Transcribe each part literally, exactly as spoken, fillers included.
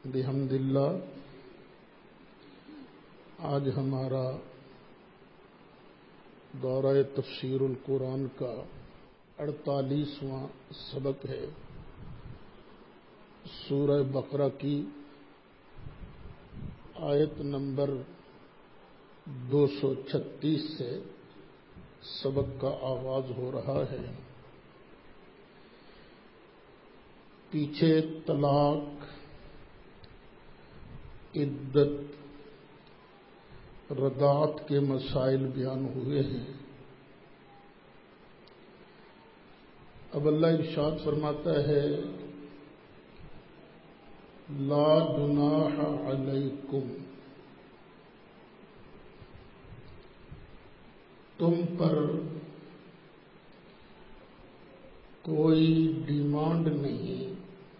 بحمد اللہ آج ہمارا دورہ تفسیر القرآن کا اڑتالیسواں سبق ہے۔ سورہ بقرہ کی آیت نمبر دو سو چھتیس سے سبق کا آغاز ہو رہا ہے۔ پیچھے طلاق، عدت، رضاعت کے مسائل بیان ہوئے ہیں۔ اب اللہ ارشاد فرماتا ہے لا جناح علیکم، تم پر کوئی ڈیمانڈ نہیں،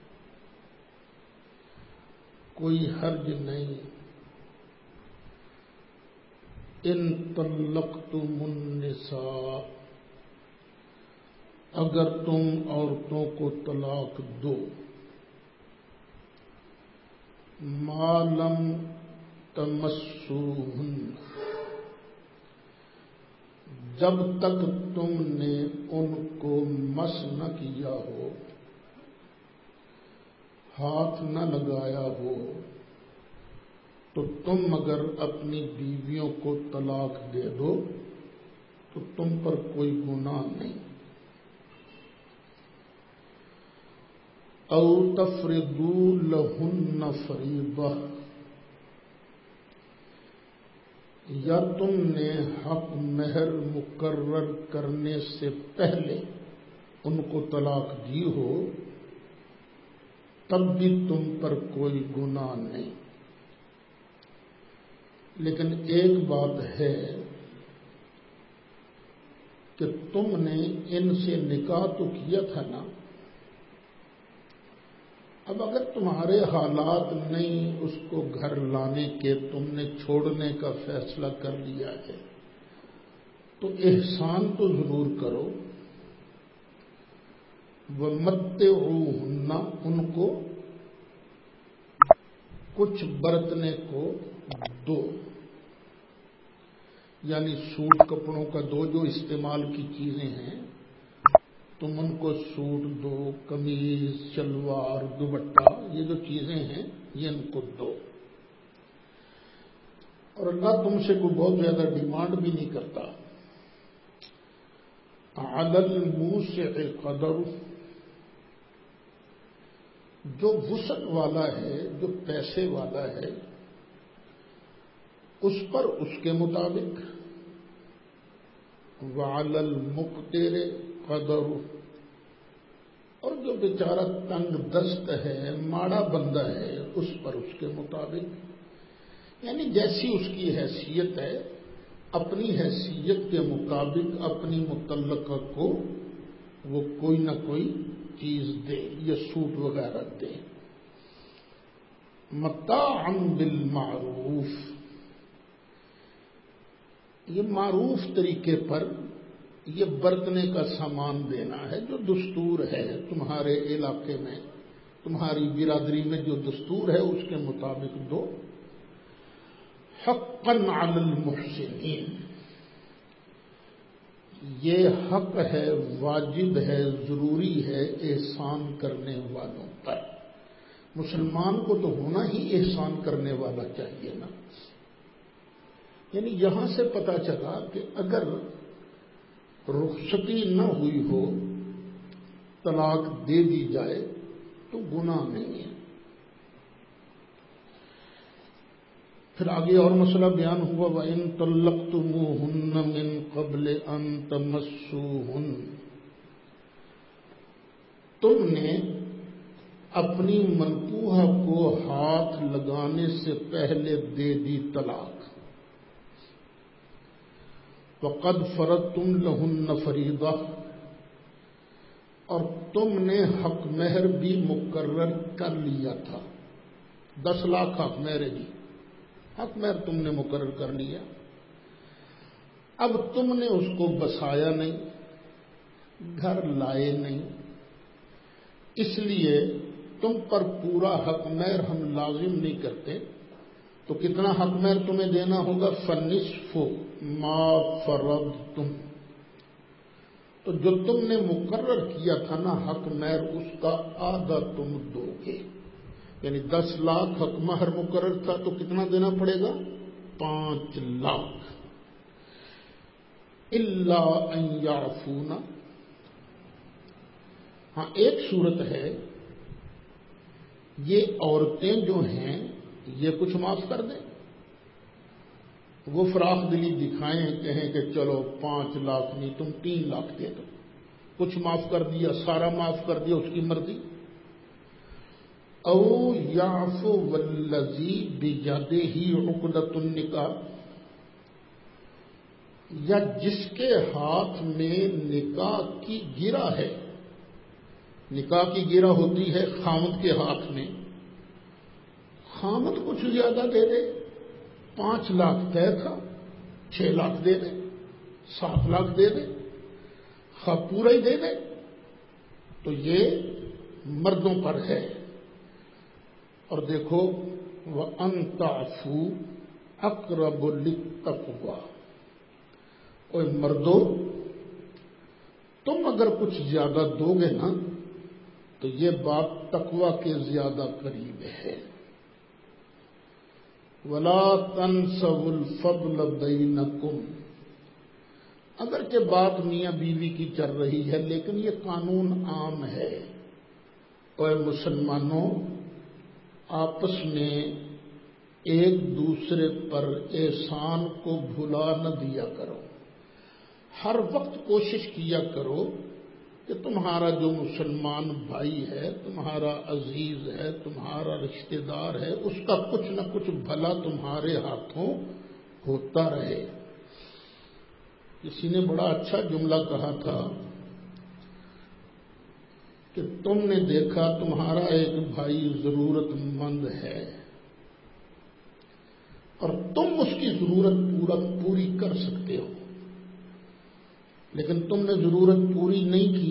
کوئی حرج نہیں، ان طلقتم النساء، اگر تم عورتوں کو طلاق دو، ما لم تمسوہن، جب تک تم نے ان کو مس نہ کیا ہو، ہاتھ نہ لگایا ہو، تو تم اگر اپنی بیویوں کو طلاق دے دو تو تم پر کوئی گناہ نہیں۔ او تفرضوا لہن فریضہ، یا تم نے حق مہر مقرر کرنے سے پہلے ان کو طلاق دی ہو، تب بھی تم پر کوئی گناہ نہیں۔ لیکن ایک بات ہے کہ تم نے ان سے نکاح تو کیا تھا نا، اب اگر تمہارے حالات نہیں اس کو گھر لانے کے، تم نے چھوڑنے کا فیصلہ کر لیا ہے، تو احسان تو ضرور کرو۔ وَمَتِّعُوهُنَّ، ان کو کچھ برتنے کو دو، یعنی سوٹ کپڑوں کا دو، جو استعمال کی چیزیں ہیں تم ان کو سوٹ دو، قمیض، شلوار، دوپٹہ، یہ جو چیزیں ہیں یہ ان کو دو۔ اور اللہ تم سے کوئی بہت زیادہ ڈیمانڈ بھی نہیں کرتا۔ عَلَى الْمُوسِعِ قَدَرُهُ، جو وسعت والا ہے، جو پیسے والا ہے، اس پر اس کے مطابق۔ وَعَلَى الْمُقْتِرِ قَدَرُهُ، اور جو بیچارہ تنگ دست ہے، ماڑا بندہ ہے، اس پر اس کے مطابق، یعنی جیسی اس کی حیثیت ہے اپنی حیثیت کے مطابق اپنی متعلقہ کو وہ کوئی نہ کوئی چیز دے یا سوٹ وغیرہ دے۔ متاعا بالمعروف، یہ معروف طریقے پر یہ برتنے کا سامان دینا ہے، جو دستور ہے تمہارے علاقے میں، تمہاری برادری میں جو دستور ہے اس کے مطابق دو۔ حقا علی المحسنین، یہ حق ہے، واجب ہے، ضروری ہے احسان کرنے والوں پر۔ مسلمان کو تو ہونا ہی احسان کرنے والا چاہیے نا۔ یعنی یہاں سے پتہ چلا کہ اگر رخصتی نہ ہوئی ہو، طلاق دے دی جائے تو گناہ نہیں ہے۔ پھر آگے اور مسئلہ بیان ہوا وَإِن طَلَّقْتُمُوهُنَّ مِن قَبْلِ أَن تَمَسُّوهُنَّ، تم نے اپنی منکوحہ کو ہاتھ لگانے سے پہلے دے دی طلاق۔ وَقَدْ فَرَضْتُمْ لَهُنَّ فَرِيضَةً، اور تم نے حق مہر بھی مقرر کر لیا تھا۔ دس لاکھ حق مہر ہے جی، حق مہر تم نے مقرر کر لیا۔ اب تم نے اس کو بسایا نہیں، گھر لائے نہیں، اس لیے تم پر پورا حق مہر ہم لازم نہیں کرتے، تو کتنا حق مہر تمہیں دینا ہوگا؟ فنصف ما فرضتم، تو جو تم نے مقرر کیا تھا نا حق مہر، اس کا آدھا تم دو گے، یعنی دس لاکھ حق مہر مقرر تھا تو کتنا دینا پڑے گا؟ پانچ لاکھ۔ الا ان یعفونا، ہاں ایک صورت ہے یہ عورتیں جو ہیں یہ کچھ معاف کر دیں، وہ فراخ دلی دکھائیں، کہیں کہ چلو پانچ لاکھ نہیں تم تین لاکھ دے دو، کچھ معاف کر دیا، سارا معاف کر دیا، اس کی مرضی۔ او یعفو والذی بیدہ عقدۃ النکاح، یا جس کے ہاتھ میں نکاح کی گرہ ہے، نکاح کی گرہ ہوتی ہے خامد کے ہاتھ میں، خامد کچھ زیادہ دے دے، پانچ لاکھ طے تھا، چھ لاکھ دے دے، سات لاکھ دے دے، خواہ پورا ہی دے دے، تو یہ مردوں پر ہے۔ اور دیکھو وَأَن تَعْفُوا أَقْرَبُ لِلتَّقْوَىٰ، اوے مردو تم اگر کچھ زیادہ دو گے نا تو یہ بات تقویٰ کے زیادہ قریب ہے۔ وَلَا تَنْسَوُا الْفَضْلَ بَيْنَكُمْ، اگرچہ بات میاں بیوی کی چل رہی ہے لیکن یہ قانون عام ہے، اوے مسلمانوں آپس میں ایک دوسرے پر احسان کو بھلا نہ دیا کرو، ہر وقت کوشش کیا کرو کہ تمہارا جو مسلمان بھائی ہے، تمہارا عزیز ہے، تمہارا رشتہ دار ہے، اس کا کچھ نہ کچھ بھلا تمہارے ہاتھوں ہوتا رہے۔ کسی نے بڑا اچھا جملہ کہا تھا کہ تم نے دیکھا تمہارا ایک بھائی ضرورت مند ہے اور تم اس کی ضرورت پورا پوری کر سکتے ہو، لیکن تم نے ضرورت پوری نہیں کی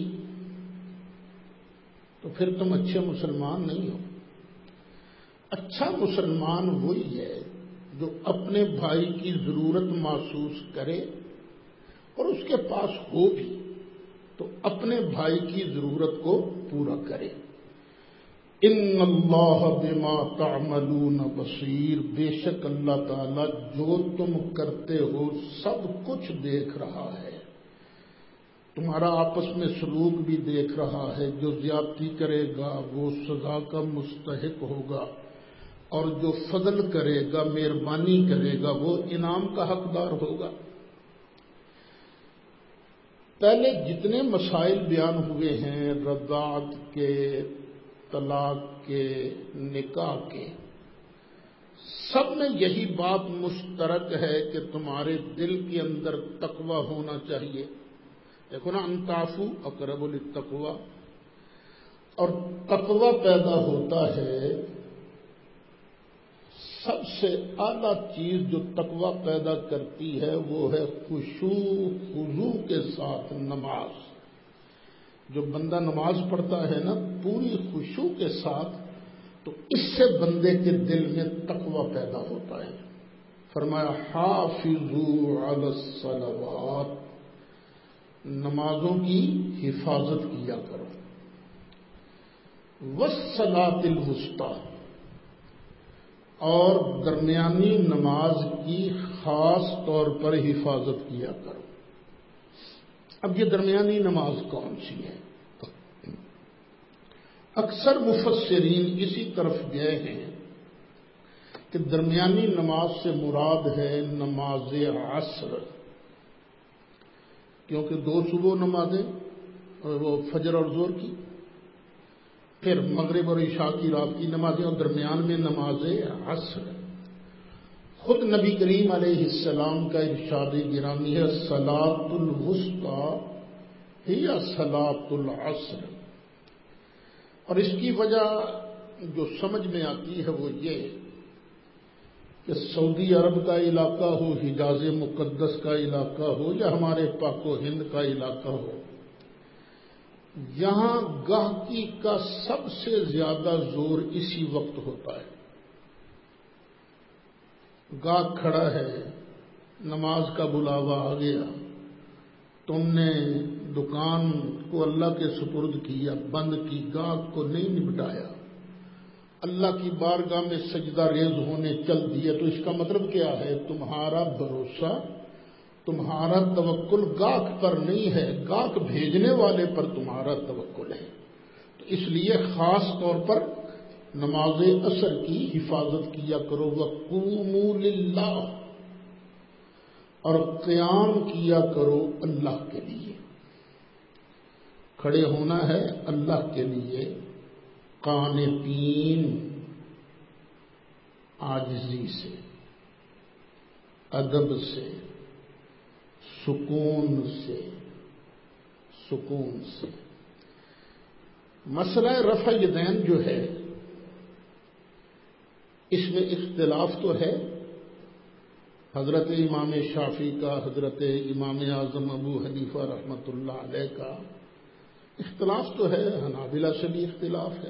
تو پھر تم اچھے مسلمان نہیں ہو۔ اچھا مسلمان وہی ہے جو اپنے بھائی کی ضرورت محسوس کرے اور اس کے پاس ہو بھی تو اپنے بھائی کی ضرورت کو پورا کرے۔ ان اللہ بما تعملون بصیر، بے شک اللہ تعالی جو تم کرتے ہو سب کچھ دیکھ رہا ہے، تمہارا آپس میں سلوک بھی دیکھ رہا ہے، جو زیادتی کرے گا وہ سزا کا مستحق ہوگا اور جو فضل کرے گا، مہربانی کرے گا، وہ انعام کا حقدار ہوگا۔ پہلے جتنے مسائل بیان ہوئے ہیں رضاعت کے، طلاق کے، نکاح کے، سب میں یہی بات مشترک ہے کہ تمہارے دل کے اندر تقوی ہونا چاہیے۔ دیکھو نا، ان تعفوا اقرب للتقویٰ، اور تقوی پیدا ہوتا ہے، سب سے اعلیٰ چیز جو تقوی پیدا کرتی ہے وہ ہے خشوع خضوع کے ساتھ نماز۔ جو بندہ نماز پڑھتا ہے نا پوری خشوع کے ساتھ، تو اس سے بندے کے دل میں تقوی پیدا ہوتا ہے۔ فرمایا حافظوا علی الصلوات، نمازوں کی حفاظت کیا کرو، والصلاۃ الوسطیٰ، اور درمیانی نماز کی خاص طور پر حفاظت کیا کرو۔ اب یہ درمیانی نماز کون سی ہے؟ اکثر مفسرین اسی طرف گئے ہیں کہ درمیانی نماز سے مراد ہے نماز عصر، کیونکہ دو صبح نمازیں، وہ فجر اور ظہر کی، پھر مغرب اور عشاء کی رات کی نمازیں، اور درمیان میں نماز عصر۔ خود نبی کریم علیہ السلام کا ارشاد گرامی ہے صلاۃ الوسطیٰ ہی صلاۃ العصر، اور اس کی وجہ جو سمجھ میں آتی ہے وہ یہ کہ سعودی عرب کا علاقہ ہو، حجاز مقدس کا علاقہ ہو، یا ہمارے پاک و ہند کا علاقہ ہو، یہاں گاہکی کا سب سے زیادہ زور اسی وقت ہوتا ہے. گاہک کھڑا ہے، نماز کا بلاوا آ گیا، تم نے دکان کو اللہ کے سپرد کیا، بند کی، گاہک کو نہیں نپٹایا، اللہ کی بارگاہ میں سجدہ ریز ہونے چل دیا، تو اس کا مطلب کیا ہے؟ تمہارا بھروسہ، تمہارا توکل گاہک پر نہیں ہے، گاہک بھیجنے والے پر تمہارا توکل ہے. تو اس لیے خاص طور پر نماز عصر کی حفاظت کیا کرو. وَقُومُوا لِلَّهِ، اور قیام کیا کرو اللہ کے لیے. کھڑے ہونا ہے اللہ کے لیے، قانتین، عاجزی سے، ادب سے، سکون سے، سکون سے. مسئلہ رفع یدین جو ہے اس میں اختلاف تو ہے. حضرت امام شافعی کا، حضرت امام اعظم ابو حنیفہ رحمۃ اللہ علیہ کا اختلاف تو ہے، حنابلہ سے بھی اختلاف ہے.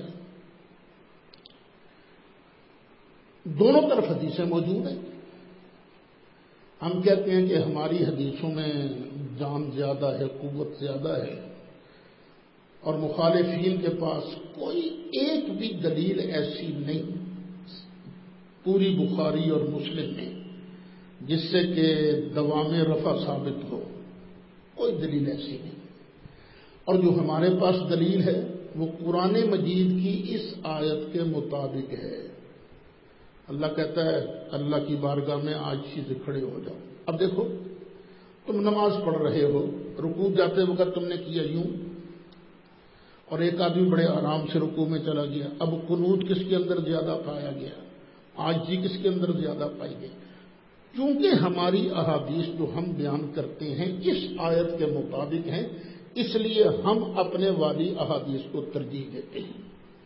دونوں طرف حدیثیں موجود ہیں. ہم کہتے ہیں کہ ہماری حدیثوں میں جان زیادہ ہے، قوت زیادہ ہے، اور مخالفین کے پاس کوئی ایک بھی دلیل ایسی نہیں پوری بخاری اور مسلم میں جس سے کہ دوام رفع ثابت ہو. کوئی دلیل ایسی نہیں. اور جو ہمارے پاس دلیل ہے وہ قرآن مجید کی اس آیت کے مطابق ہے. اللہ کہتا ہے اللہ کی بارگاہ میں عاجزی سے کھڑے ہو جاؤ. اب دیکھو، تم نماز پڑھ رہے ہو، رکوع جاتے وقت تم نے کیا یوں، اور ایک آدمی بڑے آرام سے رکوع میں چلا گیا. اب قنوت کس کے اندر زیادہ پایا گیا؟ عاجزی کس کے اندر زیادہ پائی گئی؟ کیونکہ ہماری احادیث جو ہم بیان کرتے ہیں اس آیت کے مطابق ہیں، اس لیے ہم اپنے والی احادیث کو ترجیح دیتے ہیں.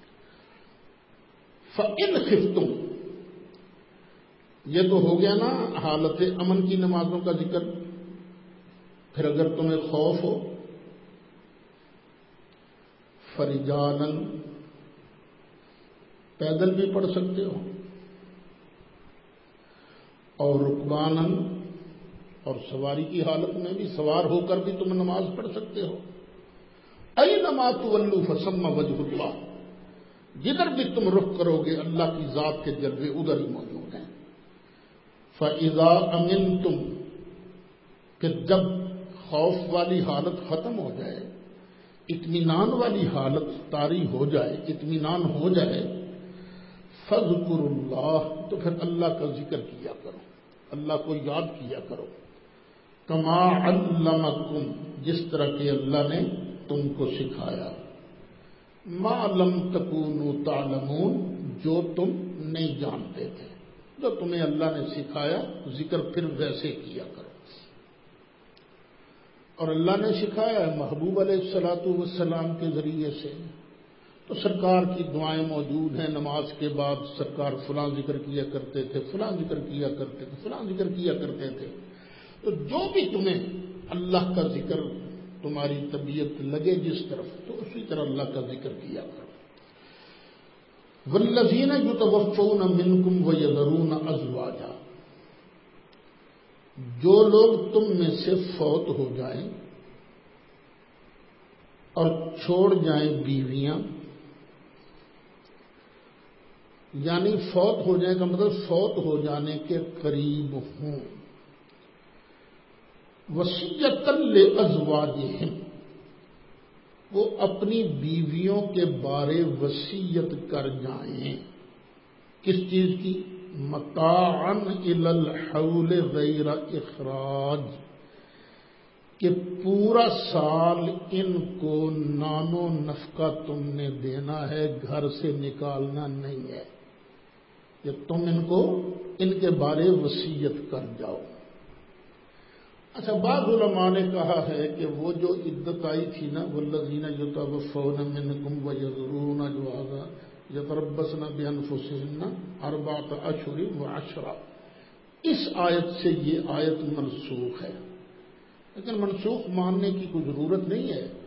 فَإِنْ خِفْتُمْ، یہ تو ہو گیا نا حالت امن کی نمازوں کا ذکر. پھر اگر تمہیں خوف ہو، فرجالن، پیدل بھی پڑھ سکتے ہو، اور رکبانن، اور سواری کی حالت میں بھی سوار ہو کر بھی تم نماز پڑھ سکتے ہو. اینما تولوا فثم وجہ اللہ، جدھر بھی تم رخ کرو گے اللہ کی ذات کے جلوے ادھر ہی موجود ہیں. فَإِذَا أَمِنْتُمْ، پھر جب خوف والی حالت ختم ہو جائے، اطمینان والی حالت طاری ہو جائے، اطمینان ہو جائے، فَاذْكُرُوا اللَّهَ، تو پھر اللہ کا ذکر کیا کرو، اللہ کو یاد کیا کرو. کما علمکم، جس طرح کہ اللہ نے تم کو سکھایا. ما لم تکونوا تعلمون، جو تم نہیں جانتے تھے، جو تمہیں اللہ نے سکھایا ذکر پھر ویسے کیا کرو. اور اللہ نے سکھایا ہے محبوب علیہ الصلوۃ والسلام کے ذریعے سے. تو سرکار کی دعائیں موجود ہیں. نماز کے بعد سرکار فلاں ذکر کیا کرتے تھے، فلاں ذکر کیا کرتے تھے، فلاں ذکر کیا کرتے تھے. تو جو بھی تمہیں اللہ کا ذکر تمہاری طبیعت لگے جس طرف، تو اسی طرح اللہ کا ذکر کیا کرو. والذین یتوفون منکم ویذرون ازواجا، جو لوگ تم میں سے فوت ہو جائیں اور چھوڑ جائیں بیویاں، یعنی فوت ہو جائے کا مطلب فوت ہو جانے کے قریب ہوں. وصیۃ لازواجہم، وہ اپنی بیویوں کے بارے وصیت کر جائیں. کس چیز کی؟ متاعا الی الحول غیر اخراج، کہ پورا سال ان کو نان و نفقہ تم نے دینا ہے، گھر سے نکالنا نہیں ہے. کہ تم ان کو ان کے بارے وصیت کر جاؤ. اچھا، بعض علماء نے کہا ہے کہ وہ جو عدت آئی تھی نا، والذین یتوفون منکم ویذرون ازواجا یتربصن بانفسہن اربعۃ اشہر وعشرا، اس آیت سے یہ آیت منسوخ ہے. لیکن منسوخ ماننے کی کوئی ضرورت نہیں ہے.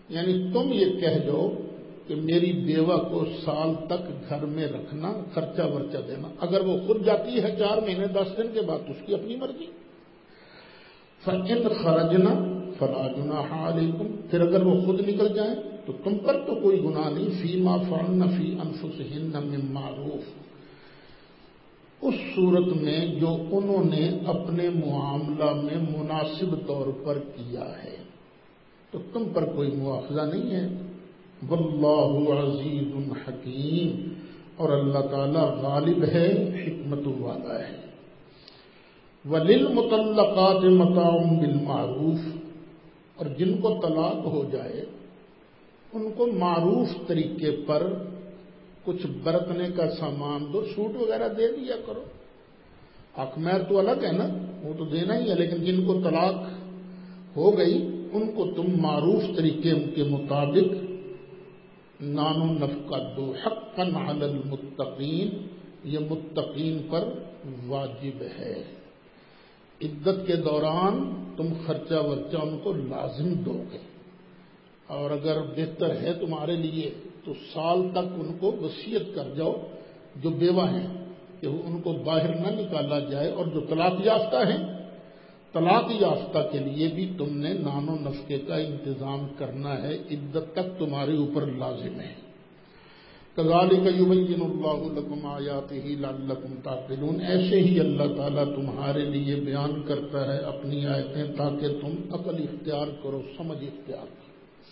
یعنی تم یہ کہہ دو کہ میری بیوہ کو سال تک گھر میں رکھنا، خرچہ ورچہ دینا، اگر وہ خود جاتی ہے چار مہینے دس دن کے بعد اس کی اپنی مرضی۔ فَإِنْ خَرَجْنَا فَلَا جُنَاحَ عَلَيْكُمْ، پھر اگر وہ خود نکل جائیں تو تم پر تو کوئی گناہ نہیں، فِيمَا فَعَلْنَ فِي أَنفُسِهِنَّ مِن مَّعْرُوفٍ، اس صورت میں جو انہوں نے اپنے معاملہ میں مناسب طور پر کیا ہے تو تم پر کوئی مواخذہ نہیں ہے۔ واللہ عزیز حکیم، اور اللہ تعالی غالب ہے، حکمت والا ہے۔ وَلِلْمُطَلَّقَاتِ مَتَاعٌ بِالْمَعْرُوفِ، اور جن کو طلاق ہو جائے ان کو معروف طریقے پر کچھ برتنے کا سامان دو، سوٹ وغیرہ دے دیا کرو۔ حق مہر تو الگ ہے نا، وہ تو دینا ہی ہے، لیکن جن کو طلاق ہو گئی ان کو تم معروف طریقے کے مطابق نان و نفقہ دو، حقاً علی المتقین، یہ متقین پر واجب ہے۔ عدت کے دوران تم خرچہ ورچہ ان کو لازم دو گے، اور اگر بہتر ہے تمہارے لیے تو سال تک ان کو وصیت کر جاؤ جو بیوہ ہیں کہ ان کو باہر نہ نکالا جائے، اور جو طلاق یافتہ ہیں طلاق یافتہ کے لیے بھی تم نے نان و نفقے کا انتظام کرنا ہے، عدت تک تمہارے اوپر لازم ہے۔ کذالک یبین اللہ لکم آیاتہ لعلکم تعقلون، ایسے ہی اللہ تعالیٰ تمہارے لیے بیان کرتا ہے اپنی آیتیں تاکہ تم عقل اختیار کرو، سمجھ اختیار کرو۔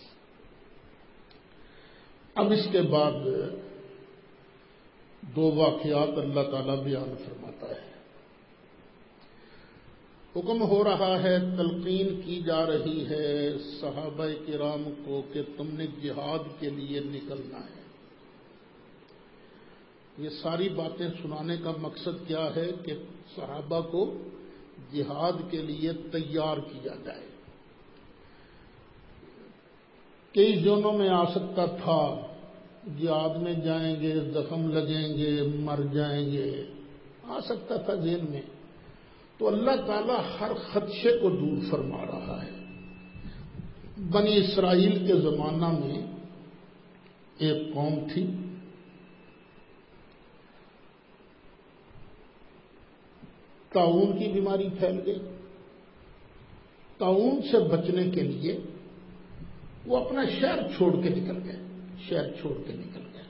اب اس کے بعد دو واقعات اللہ تعالیٰ بیان فرماتا ہے۔ حکم ہو رہا ہے، تلقین کی جا رہی ہے صحابہ کرام کو کہ تم نے جہاد کے لیے نکلنا ہے۔ یہ ساری باتیں سنانے کا مقصد کیا ہے کہ صحابہ کو جہاد کے لیے تیار کیا جائے۔ کئی زونوں میں آ سکتا تھا، جہاد میں جائیں گے زخم لگیں گے مر جائیں گے، آ سکتا تھا ذہن میں، تو اللہ تعالیٰ ہر خدشے کو دور فرما رہا ہے۔ بنی اسرائیل کے زمانہ میں ایک قوم تھی، طاعون کی بیماری پھیل گئی۔ طاعون سے بچنے کے لیے وہ اپنا شہر چھوڑ کے نکل گئے، شہر چھوڑ کے نکل گئے۔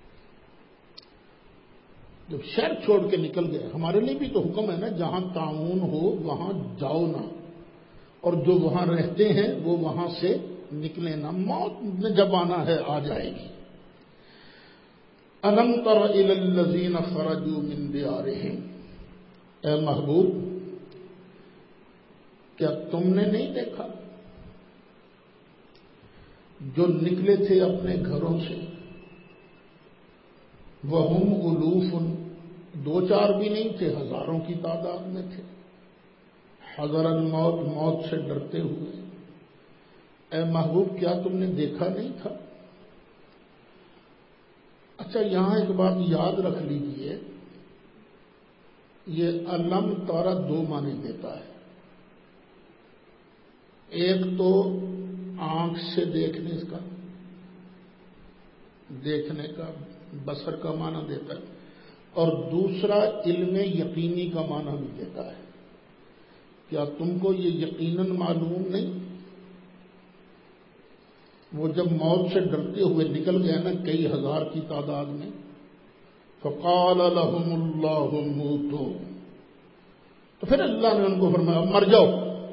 جب شہر چھوڑ کے نکل گئے، ہمارے لیے بھی تو حکم ہے نا، جہاں طاعون ہو وہاں جاؤ نہ، اور جو وہاں رہتے ہیں وہ وہاں سے نکلے نہ، موت نے جب آنا ہے آ جائے گی۔ أَلَمْ تَرَ إِلَى الَّذِينَ خَرَجُوا مِن دِيَارِهِمْ، اے محبوب کیا تم نے نہیں دیکھا جو نکلے تھے اپنے گھروں سے، وَهُمْ أُلُوفٌ، دو چار بھی نہیں تھے، ہزاروں کی تعداد میں تھے، حذر الموت، موت سے ڈرتے ہوئے۔ اے محبوب کیا تم نے دیکھا نہیں تھا؟ اچھا یہاں ایک بات یاد رکھ لیجئے، یہ علم تارا دو معنی دیتا ہے۔ ایک تو آنکھ سے دیکھنے کا، دیکھنے کا بصر کا معنی دیتا ہے، اور دوسرا علم یقینی کا معنی بھی دیتا ہے۔ کیا تم کو یہ یقیناً معلوم نہیں؟ وہ جب موت سے ڈرتے ہوئے نکل گئے نا کئی ہزار کی تعداد میں، فقال لهم اللہ موتوا، تو پھر اللہ نے ان کو فرمایا مر جاؤ۔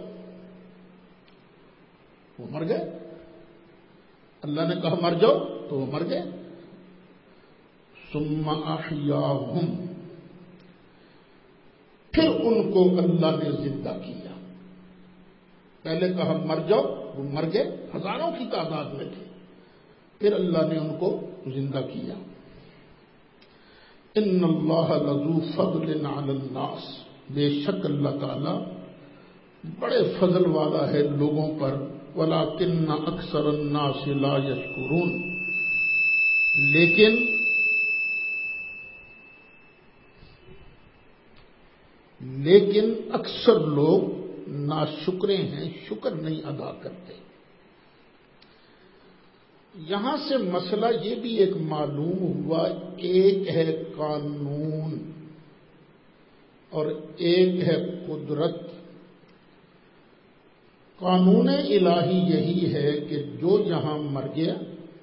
وہ مر گئے، اللہ نے کہا مر جاؤ تو وہ مر گئے۔ ثم احیاہم، پھر ان کو اللہ نے زندہ کیا۔ پہلے کہا مر جاؤ، وہ مر گئے، ہزاروں کی تعداد میں تھے، پھر اللہ نے ان کو زندہ کیا۔ ان اللہ لذو فضل علی الناس، بے شک اللہ تعالی بڑے فضل والا ہے لوگوں پر، ولکن اکثر الناس لا یشکرون، لیکن لیکن اکثر لوگ ناشکرے ہیں، شکر نہیں ادا کرتے۔ یہاں سے مسئلہ یہ بھی ایک معلوم ہوا، ایک ہے قانون اور ایک ہے قدرت۔ قانون الہی یہی ہے کہ جو یہاں مر گیا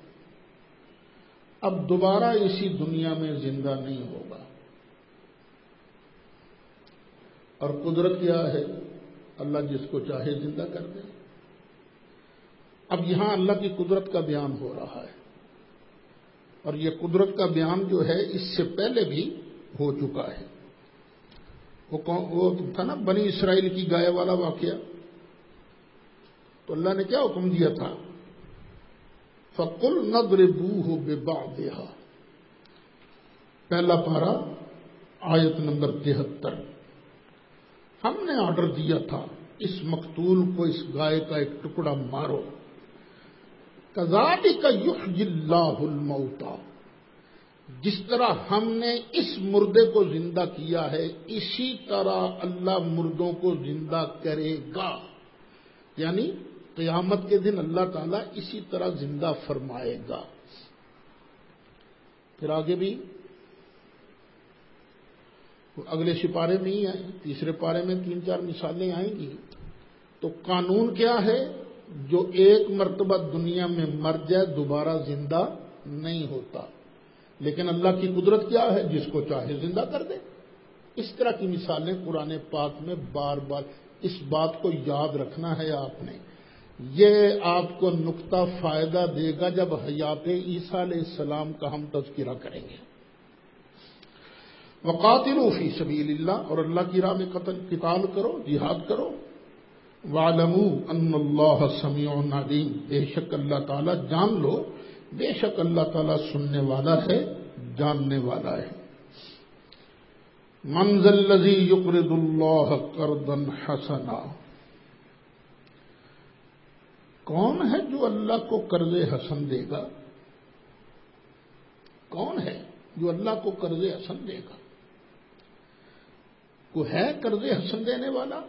اب دوبارہ اسی دنیا میں زندہ نہیں ہوگا، اور قدرت کیا ہے؟ اللہ جس کو چاہے زندہ کر دے۔ اب یہاں اللہ کی قدرت کا بیان ہو رہا ہے، اور یہ قدرت کا بیان جو ہے اس سے پہلے بھی ہو چکا ہے۔ وہ تھا نا بنی اسرائیل کی گائے والا واقعہ، تو اللہ نے کیا حکم دیا تھا؟ فَقُلْ نَضْرِبُوهُ بِبَعْضِهَا، پہلا پارہ آیت نمبر تہتر۔ ہم نے آرڈر دیا تھا اس مقتول کو، اس گائے کا ایک ٹکڑا مارو۔ كَذَلِكَ يُحْيِي اللَّهُ الْمَوْتَى، جس طرح ہم نے اس مردے کو زندہ کیا ہے اسی طرح اللہ مردوں کو زندہ کرے گا، یعنی قیامت کے دن اللہ تعالیٰ اسی طرح زندہ فرمائے گا۔ پھر آگے بھی اگلے سپارے میں ہی آئیں، تیسرے پارے میں تین چار مثالیں آئیں گی۔ تو قانون کیا ہے؟ جو ایک مرتبہ دنیا میں مر جائے دوبارہ زندہ نہیں ہوتا، لیکن اللہ کی قدرت کیا ہے؟ جس کو چاہے زندہ کر دے۔ اس طرح کی مثالیں قرآن پاک میں بار بار، اس بات کو یاد رکھنا ہے آپ نے، یہ آپ کو نقطہ فائدہ دے گا جب حیات عیسیٰ علیہ السلام کا ہم تذکرہ کریں گے۔ وقاتلوا فی سبیل اللہ، اور اللہ کی راہ میں قتال کرو، جہاد کرو۔ وَاعْلَمُوا أَنَّ اللَّهَ سَمِيعٌ عَلِيمٌ، بے شک اللہ تعالیٰ، جان لو بے شک اللہ تعالیٰ سننے والا ہے، جاننے والا ہے۔ مَنْ ذَا الَّذِي يُقْرِضُ اللَّهَ قَرْضًا حَسَنًا، کون ہے جو اللہ کو قرض حسن دے گا؟ کون ہے جو اللہ کو قرض حسن دے گا؟ کو ہے قرض حسن دینے والا؟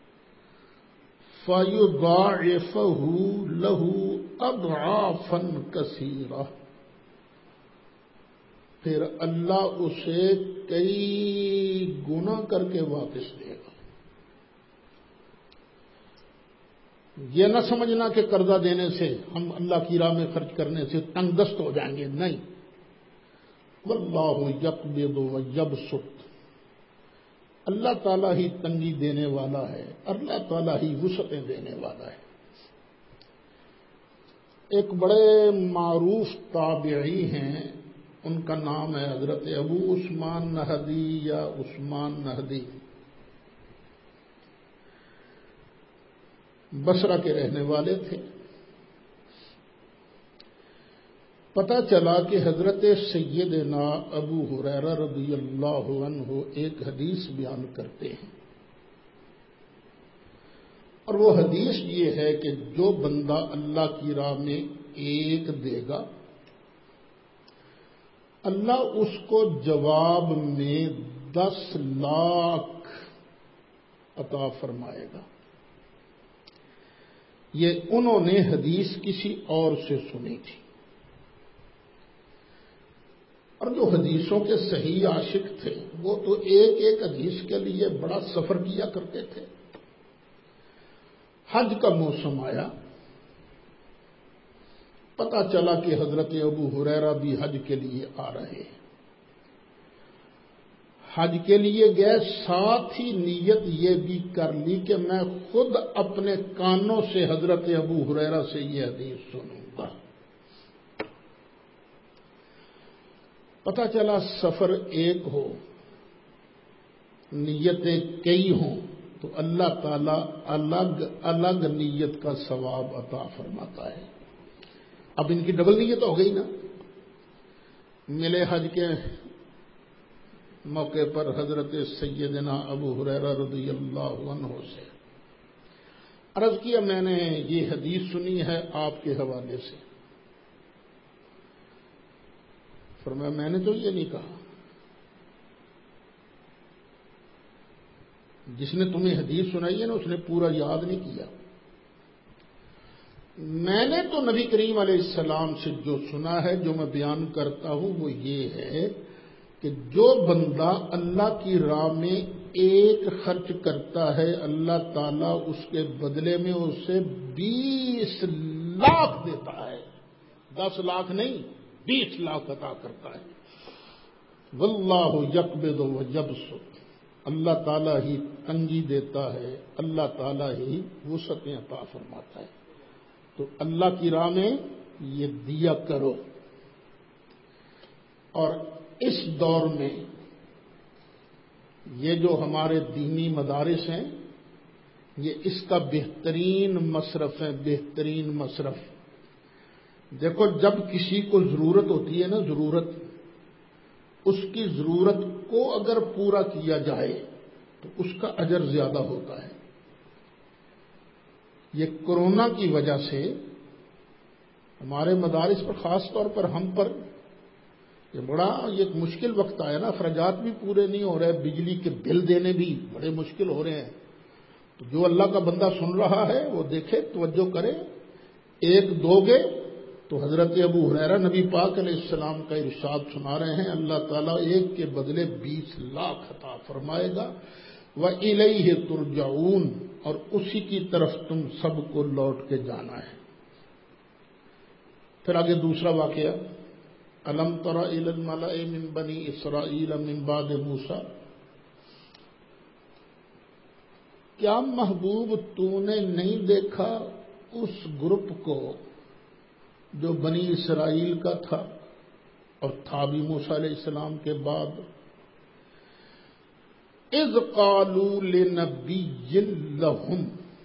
فَيُضَاعِفَهُ لَهُ أَضْعَافًا كَثِيرَةً، پھر اللہ اسے کئی گنا کر کے واپس دے گا۔ یہ نہ سمجھنا کہ قرضہ دینے سے، ہم اللہ کی راہ میں خرچ کرنے سے تنگ دست ہو جائیں گے، نہیں۔ واللہ یقبض ویبسط، اللہ تعالیٰ ہی تنگی دینے والا ہے، اللہ تعالیٰ ہی وسعتیں دینے والا ہے۔ ایک بڑے معروف تابعی ہیں، ان کا نام ہے حضرت ابو عثمان نہدی یا عثمان نہدی، بصرہ کے رہنے والے تھے۔ پتہ چلا کہ حضرت سیدنا ابو ہریرہ رضی اللہ عنہ ایک حدیث بیان کرتے ہیں، اور وہ حدیث یہ ہے کہ جو بندہ اللہ کی راہ میں ایک دے گا، اللہ اس کو جواب میں دس لاکھ عطا فرمائے گا۔ یہ انہوں نے حدیث کسی اور سے سنی تھی، اور جو حدیثوں کے صحیح عاشق تھے وہ تو ایک ایک حدیث کے لیے بڑا سفر کیا کرتے تھے۔ حج کا موسم آیا، پتہ چلا کہ حضرت ابو ہریرہ بھی حج کے لیے آ رہے ہیں۔ حج کے لیے گئے، ساتھ ہی نیت یہ بھی کر لی کہ میں خود اپنے کانوں سے حضرت ابو ہریرہ سے یہ حدیث سنوں گا۔ پتہ چلا سفر ایک ہو، نیتیں کئی ہوں، تو اللہ تعالیٰ الگ الگ نیت کا ثواب عطا فرماتا ہے۔ اب ان کی ڈبل نیت ہو گئی نا۔ ملے حج کے موقع پر حضرت سیدنا ابو ہریرہ رضی اللہ عنہ سے عرض کیا، میں نے یہ حدیث سنی ہے آپ کے حوالے سے۔ فرمایا میں نے تو یہ نہیں کہا، جس نے تمہیں حدیث سنائی ہے نا اس نے پورا یاد نہیں کیا۔ میں نے تو نبی کریم علیہ السلام سے جو سنا ہے، جو میں بیان کرتا ہوں، وہ یہ ہے کہ جو بندہ اللہ کی راہ میں ایک خرچ کرتا ہے، اللہ تعالیٰ اس کے بدلے میں اسے بیس لاکھ دیتا ہے. دس لاکھ نہیں، بیس لاکھ عطا کرتا ہے. واللہ یقبض و یبسط، اللہ تعالیٰ ہی تنگی دیتا ہے، اللہ تعالیٰ ہی وسعتیں عطا فرماتا ہے. تو اللہ کی راہ میں یہ دیا کرو. اور اس دور میں یہ جو ہمارے دینی مدارس ہیں، یہ اس کا بہترین مصرف ہے، بہترین مصرف. دیکھو، جب کسی کو ضرورت ہوتی ہے نا، ضرورت، اس کی ضرورت کو اگر پورا کیا جائے تو اس کا اجر زیادہ ہوتا ہے. یہ کورونا کی وجہ سے ہمارے مدارس پر، خاص طور پر ہم پر، یہ بڑا ایک مشکل وقت آیا نا. اخراجات بھی پورے نہیں ہو رہے، بجلی کے بل دینے بھی بڑے مشکل ہو رہے ہیں. تو جو اللہ کا بندہ سن رہا ہے وہ دیکھے، توجہ کرے. ایک دو گے تو حضرت ابو ہریرہ نبی پاک علیہ السلام کا ارشاد سنا رہے ہیں، اللہ تعالیٰ ایک کے بدلے بیس لاکھ عطا فرمائے گا. وَإِلَيْهِ تُرْجَعُونَ، اور اسی کی طرف تم سب کو لوٹ کے جانا ہے. پھر آگے دوسرا واقعہ، أَلَمْ تَرَ إِلَى الْمَلَإِ مِنْ بَنِي إِسْرَائِيلَ مِنْ بَعْدِ مُوسَىٰ، کیا محبوب تو نے نہیں دیکھا اس گروپ کو جو بنی اسرائیل کا تھا اور تھا بھی موسیٰ علیہ السلام کے بعد؟ اذ قالوا لنبی لہم،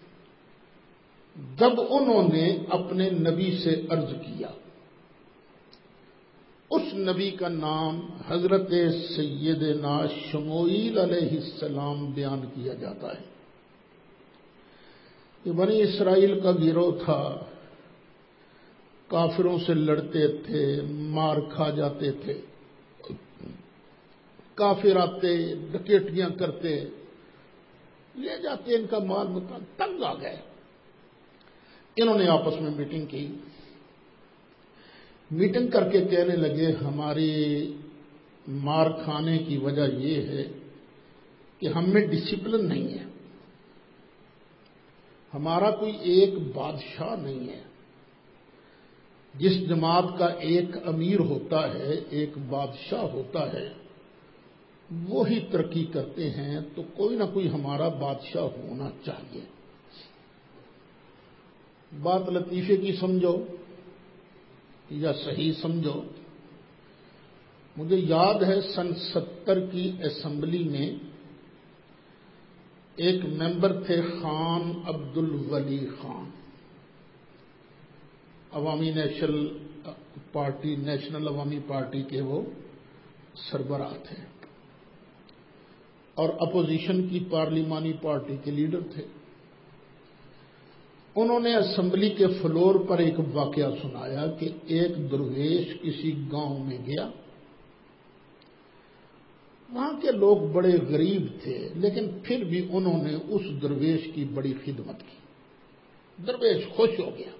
جب انہوں نے اپنے نبی سے عرض کیا. اس نبی کا نام حضرت سیدنا شموئیل علیہ السلام بیان کیا جاتا ہے. یہ بنی اسرائیل کا گروہ تھا، کافروں سے لڑتے تھے، مار کھا جاتے تھے. کافر آتے، ڈکیٹیاں کرتے، لے جاتے ان کا مال متا. تنگ آ گئے. انہوں نے آپس میں میٹنگ کی. میٹنگ کر کے کہنے لگے، ہماری مار کھانے کی وجہ یہ ہے کہ ہم میں ڈسپلن نہیں ہے، ہمارا کوئی ایک بادشاہ نہیں ہے. جس جماعت کا ایک امیر ہوتا ہے، ایک بادشاہ ہوتا ہے، وہی ترقی کرتے ہیں. تو کوئی نہ کوئی ہمارا بادشاہ ہونا چاہیے. بات لطیفے کی سمجھو یا صحیح سمجھو، مجھے یاد ہے سن ستر کی اسمبلی میں ایک ممبر تھے Khan Abdul Wali Khan, Awami national party national Awami party کے وہ سربراہ تھے اور اپوزیشن کی پارلیمانی پارٹی کے لیڈر تھے. انہوں نے اسمبلی کے فلور پر ایک واقعہ سنایا کہ ایک درویش کسی گاؤں میں گیا. وہاں کے لوگ بڑے غریب تھے، لیکن پھر بھی انہوں نے اس درویش کی بڑی خدمت کی. درویش خوش ہو گیا.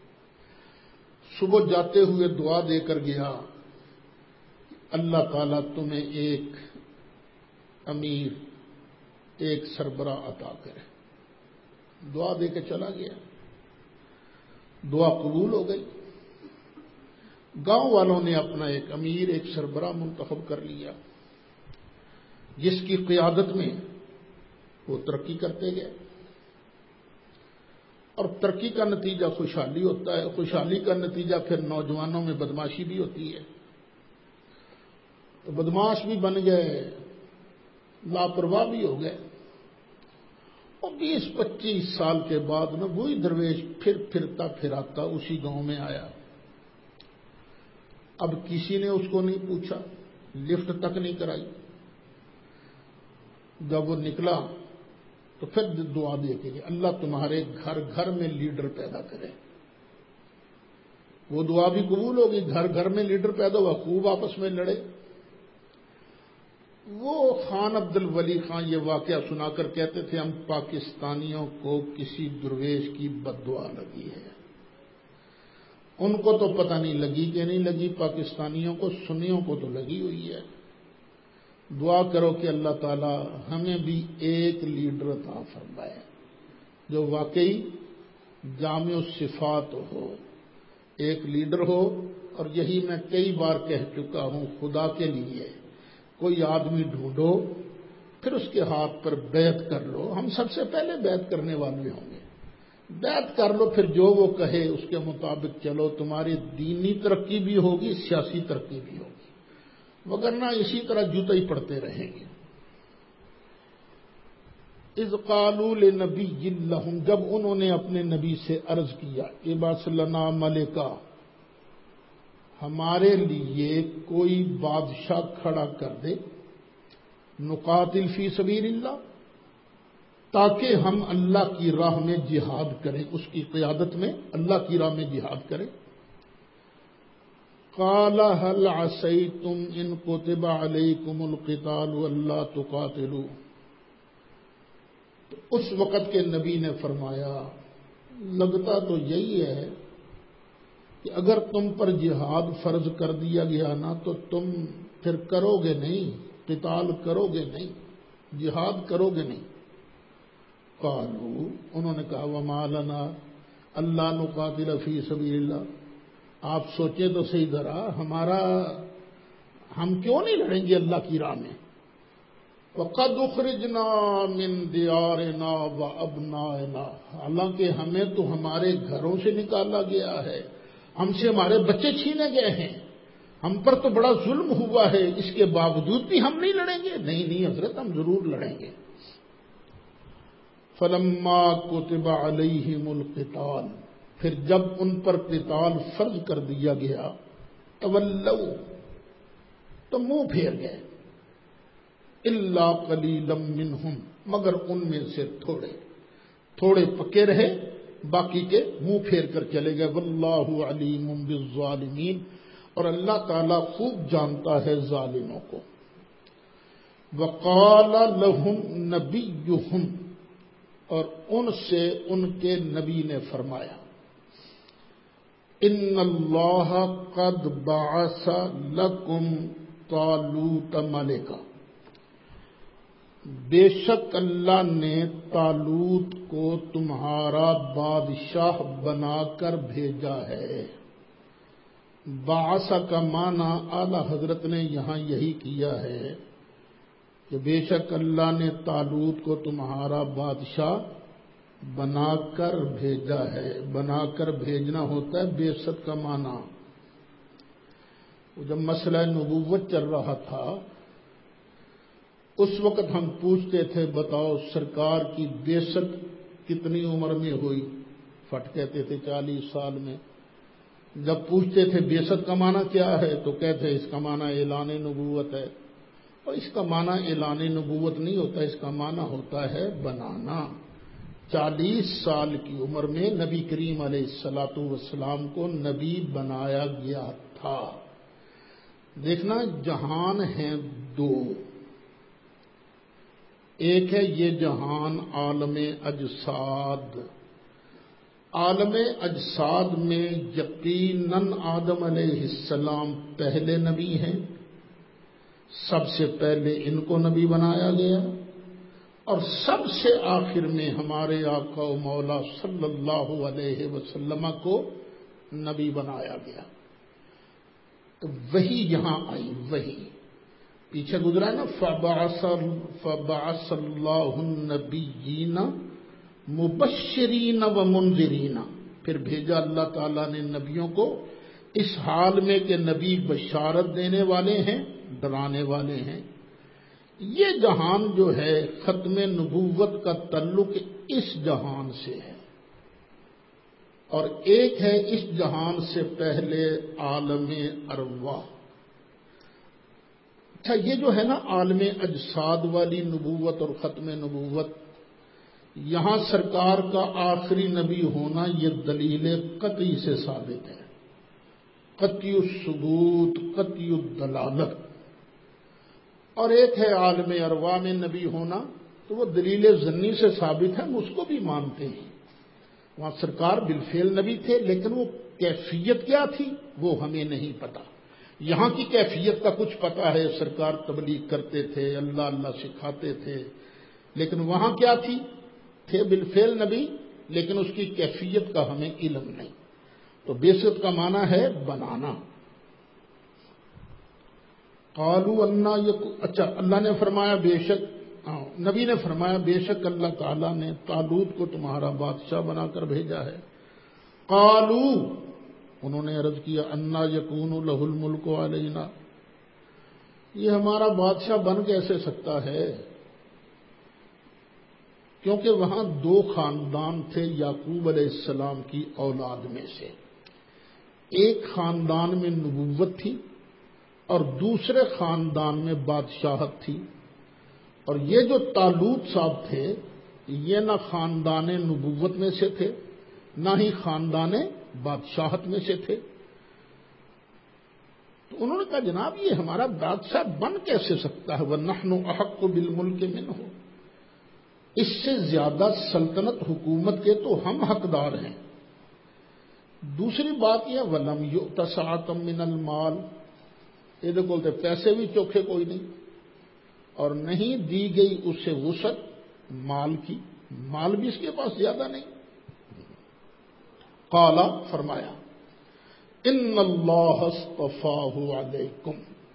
صبح جاتے ہوئے دعا دے کر گیا، اللہ تعالیٰ تمہیں ایک امیر، ایک سربراہ عطا کرے. دعا دے کے چلا گیا. دعا قبول ہو گئی. گاؤں والوں نے اپنا ایک امیر، ایک سربراہ منتخب کر لیا، جس کی قیادت میں وہ ترقی کرتے گئے. اور ترقی کا نتیجہ خوشحالی ہوتا ہے، خوشحالی کا نتیجہ پھر نوجوانوں میں بدماشی بھی ہوتی ہے. تو بدماش بھی بن گئے، لاپرواہ بھی ہو گئے. اور بیس پچیس سال کے بعد نا وہی درویش پھر پھرتا پھراتا اسی گاؤں میں آیا. اب کسی نے اس کو نہیں پوچھا، لفٹ تک نہیں کرائی. جب وہ نکلا تو پھر دعا دے کے کہ اللہ تمہارے گھر گھر میں لیڈر پیدا کرے. وہ دعا بھی قبول ہوگی، گھر گھر میں لیڈر پیدا ہوا، خوب آپس میں لڑے. وہ خان عبد الولی خان یہ واقعہ سنا کر کہتے تھے، ہم پاکستانیوں کو کسی درویش کی بد دعا لگی ہے. ان کو تو پتہ نہیں لگی کہ نہیں لگی، پاکستانیوں کو، سنیوں کو تو لگی ہوئی ہے۔ دعا کرو کہ اللہ تعالی ہمیں بھی ایک لیڈر عطا فرمائے جو واقعی جامع الصفات ہو، ایک لیڈر ہو۔ اور یہی میں کئی بار کہہ چکا ہوں، خدا کے لیے کوئی آدمی ڈھونڈو، پھر اس کے ہاتھ پر بیعت کر لو۔ ہم سب سے پہلے بیعت کرنے والے ہوں گے، بیعت کر لو، پھر جو وہ کہے اس کے مطابق چلو، تمہاری دینی ترقی بھی ہوگی، سیاسی ترقی بھی ہوگی، وگرنہ اسی طرح جوتے ہی پڑتے رہیں گے۔ اذ قالوا لنبی لہم، جب انہوں نے اپنے نبی سے عرض کیا، ابعث لنا ملکا، ہمارے لیے کوئی بادشاہ کھڑا کر دے، نقاتل فی سبیل اللہ، تاکہ ہم اللہ کی راہ میں جہاد کریں، اس کی قیادت میں اللہ کی راہ میں جہاد کریں۔ قال هل عصیتم ان کتب علیکم القتال الا تقاتلوا، تو اس وقت کے نبی نے فرمایا لگتا تو یہی ہے کہ اگر تم پر جہاد فرض کر دیا گیا نا تو تم پھر کرو گے نہیں، قتال کرو گے نہیں، جہاد کرو گے نہیں۔ قالوا، انہوں نے کہا وما لنا الا نقاتل فی سبیل اللہ، آپ سوچیں تو صحیح ذرا، ہمارا ہم کیوں نہیں لڑیں گے اللہ کی راہ میں؟ وقد اخرجنا من دیارنا وابنائنا، حالانکہ ہمیں تو ہمارے گھروں سے نکالا گیا ہے، ہم سے ہمارے بچے چھینے گئے ہیں، ہم پر تو بڑا ظلم ہوا ہے، اس کے باوجود بھی ہم نہیں لڑیں گے؟ نہیں نہیں حضرت، ہم ضرور لڑیں گے۔ فلما کتب علیہم القتال، پھر جب ان پر قتال فرض کر دیا گیا، تولوا، تو منہ پھیر گئے، الا قلیلا منہم، مگر ان میں سے تھوڑے تھوڑے پکے رہے، باقی کے منہ پھیر کر چلے گئے۔ واللہ علیم بالظالمین، اور اللہ تعالیٰ خوب جانتا ہے ظالموں کو۔ وقال لهم نبیہم، اور ان سے ان کے نبی نے فرمایا، ان اللہ قد بعث لکم طالوت ملکا، بے شک اللہ نے طالوت کو تمہارا بادشاہ بنا کر بھیجا ہے۔ بعث کا معنی اعلی حضرت نے یہاں یہی کیا ہے کہ بے شک اللہ نے طالوت کو تمہارا بادشاہ بنا کر بھیجا ہے۔ بنا کر بھیجنا ہوتا ہے بعثت کا معنی۔ جب مسئلہ نبوت چل رہا تھا اس وقت ہم پوچھتے تھے بتاؤ سرکار کی بعثت کتنی عمر میں ہوئی؟ فٹ کہتے تھے چالیس سال میں۔ جب پوچھتے تھے بعثت کا معنی کیا ہے تو کہتے اس کا معنی اعلان نبوت ہے، اور اس کا معنی اعلان نبوت نہیں ہوتا، اس کا معنی ہوتا ہے بنانا۔ چالیس سال کی عمر میں نبی کریم علیہ الصلاۃ والسلام کو نبی بنایا گیا تھا۔ دیکھنا جہان ہیں دو، ایک ہے یہ جہان عالم اجساد۔ عالم اجساد میں یقیناً آدم علیہ السلام پہلے نبی ہیں، سب سے پہلے ان کو نبی بنایا گیا، اور سب سے آخر میں ہمارے آقا و مولا صلی اللہ علیہ وسلم کو نبی بنایا گیا۔ تو وہی یہاں آئی، وہی پیچھے گزرا نا، فبعث فبعث اللہ النبیین مبشرین و منذرین، پھر بھیجا اللہ تعالیٰ نے نبیوں کو اس حال میں کہ نبی بشارت دینے والے ہیں، ڈرانے والے ہیں۔ یہ جہان جو ہے ختم نبوت کا تعلق اس جہان سے ہے، اور ایک ہے اس جہان سے پہلے عالم ارواح۔ اچھا یہ جو ہے نا عالم اجساد والی نبوت اور ختم نبوت، یہاں سرکار کا آخری نبی ہونا یہ دلیل قطعی سے ثابت ہے، قطعی الثبوت، قطعی الدلالت۔ اور ایک ہے عالم ارواح میں نبی ہونا، تو وہ دلیل ظنی سے ثابت ہے، ہم اس کو بھی مانتے ہیں۔ وہاں سرکار بالفعل نبی تھے، لیکن وہ کیفیت کیا تھی وہ ہمیں نہیں پتا. یہاں کی کیفیت کا کچھ پتا ہے، سرکار تبلیغ کرتے تھے، اللہ اللہ سکھاتے تھے، لیکن وہاں کیا تھی؟ تھے بالفعل نبی، لیکن اس کی کیفیت کا ہمیں علم نہیں. تو بیست کا معنی ہے بنانا. قالوا انا یک اچھا اللہ نے فرمایا بے شک نبی نے فرمایا بے شک اللہ تعالیٰ نے طالوت کو تمہارا بادشاہ بنا کر بھیجا ہے. قالوا انہوں نے عرض کیا انا یکون لہ الملک علینا، یہ ہمارا بادشاہ بن کیسے سکتا ہے؟ کیونکہ وہاں دو خاندان تھے یعقوب علیہ السلام کی اولاد میں سے. ایک خاندان میں نبوت تھی اور دوسرے خاندان میں بادشاہت تھی. اور یہ جو طالوت صاحب تھے یہ نہ خاندان نبوت میں سے تھے نہ ہی خاندان بادشاہت میں سے تھے. تو انہوں نے کہا جناب یہ ہمارا بادشاہ بن کیسے سکتا ہے؟ وَنَحْنُ أَحَقُّ بِالْمُلْكِ مِنْهُ، اس سے زیادہ سلطنت حکومت کے تو ہم حقدار ہیں. دوسری بات یہ وَلَمْ يُؤْتَ سَعَةً مِّنَ الْمَالِ، یہ تو بولتے پیسے بھی چوکھے کوئی نہیں، اور نہیں دی گئی اسے وسعت مال کی، مال بھی اس کے پاس زیادہ نہیں. قال فرمایا ان اللہ اصطفاہ علیکم،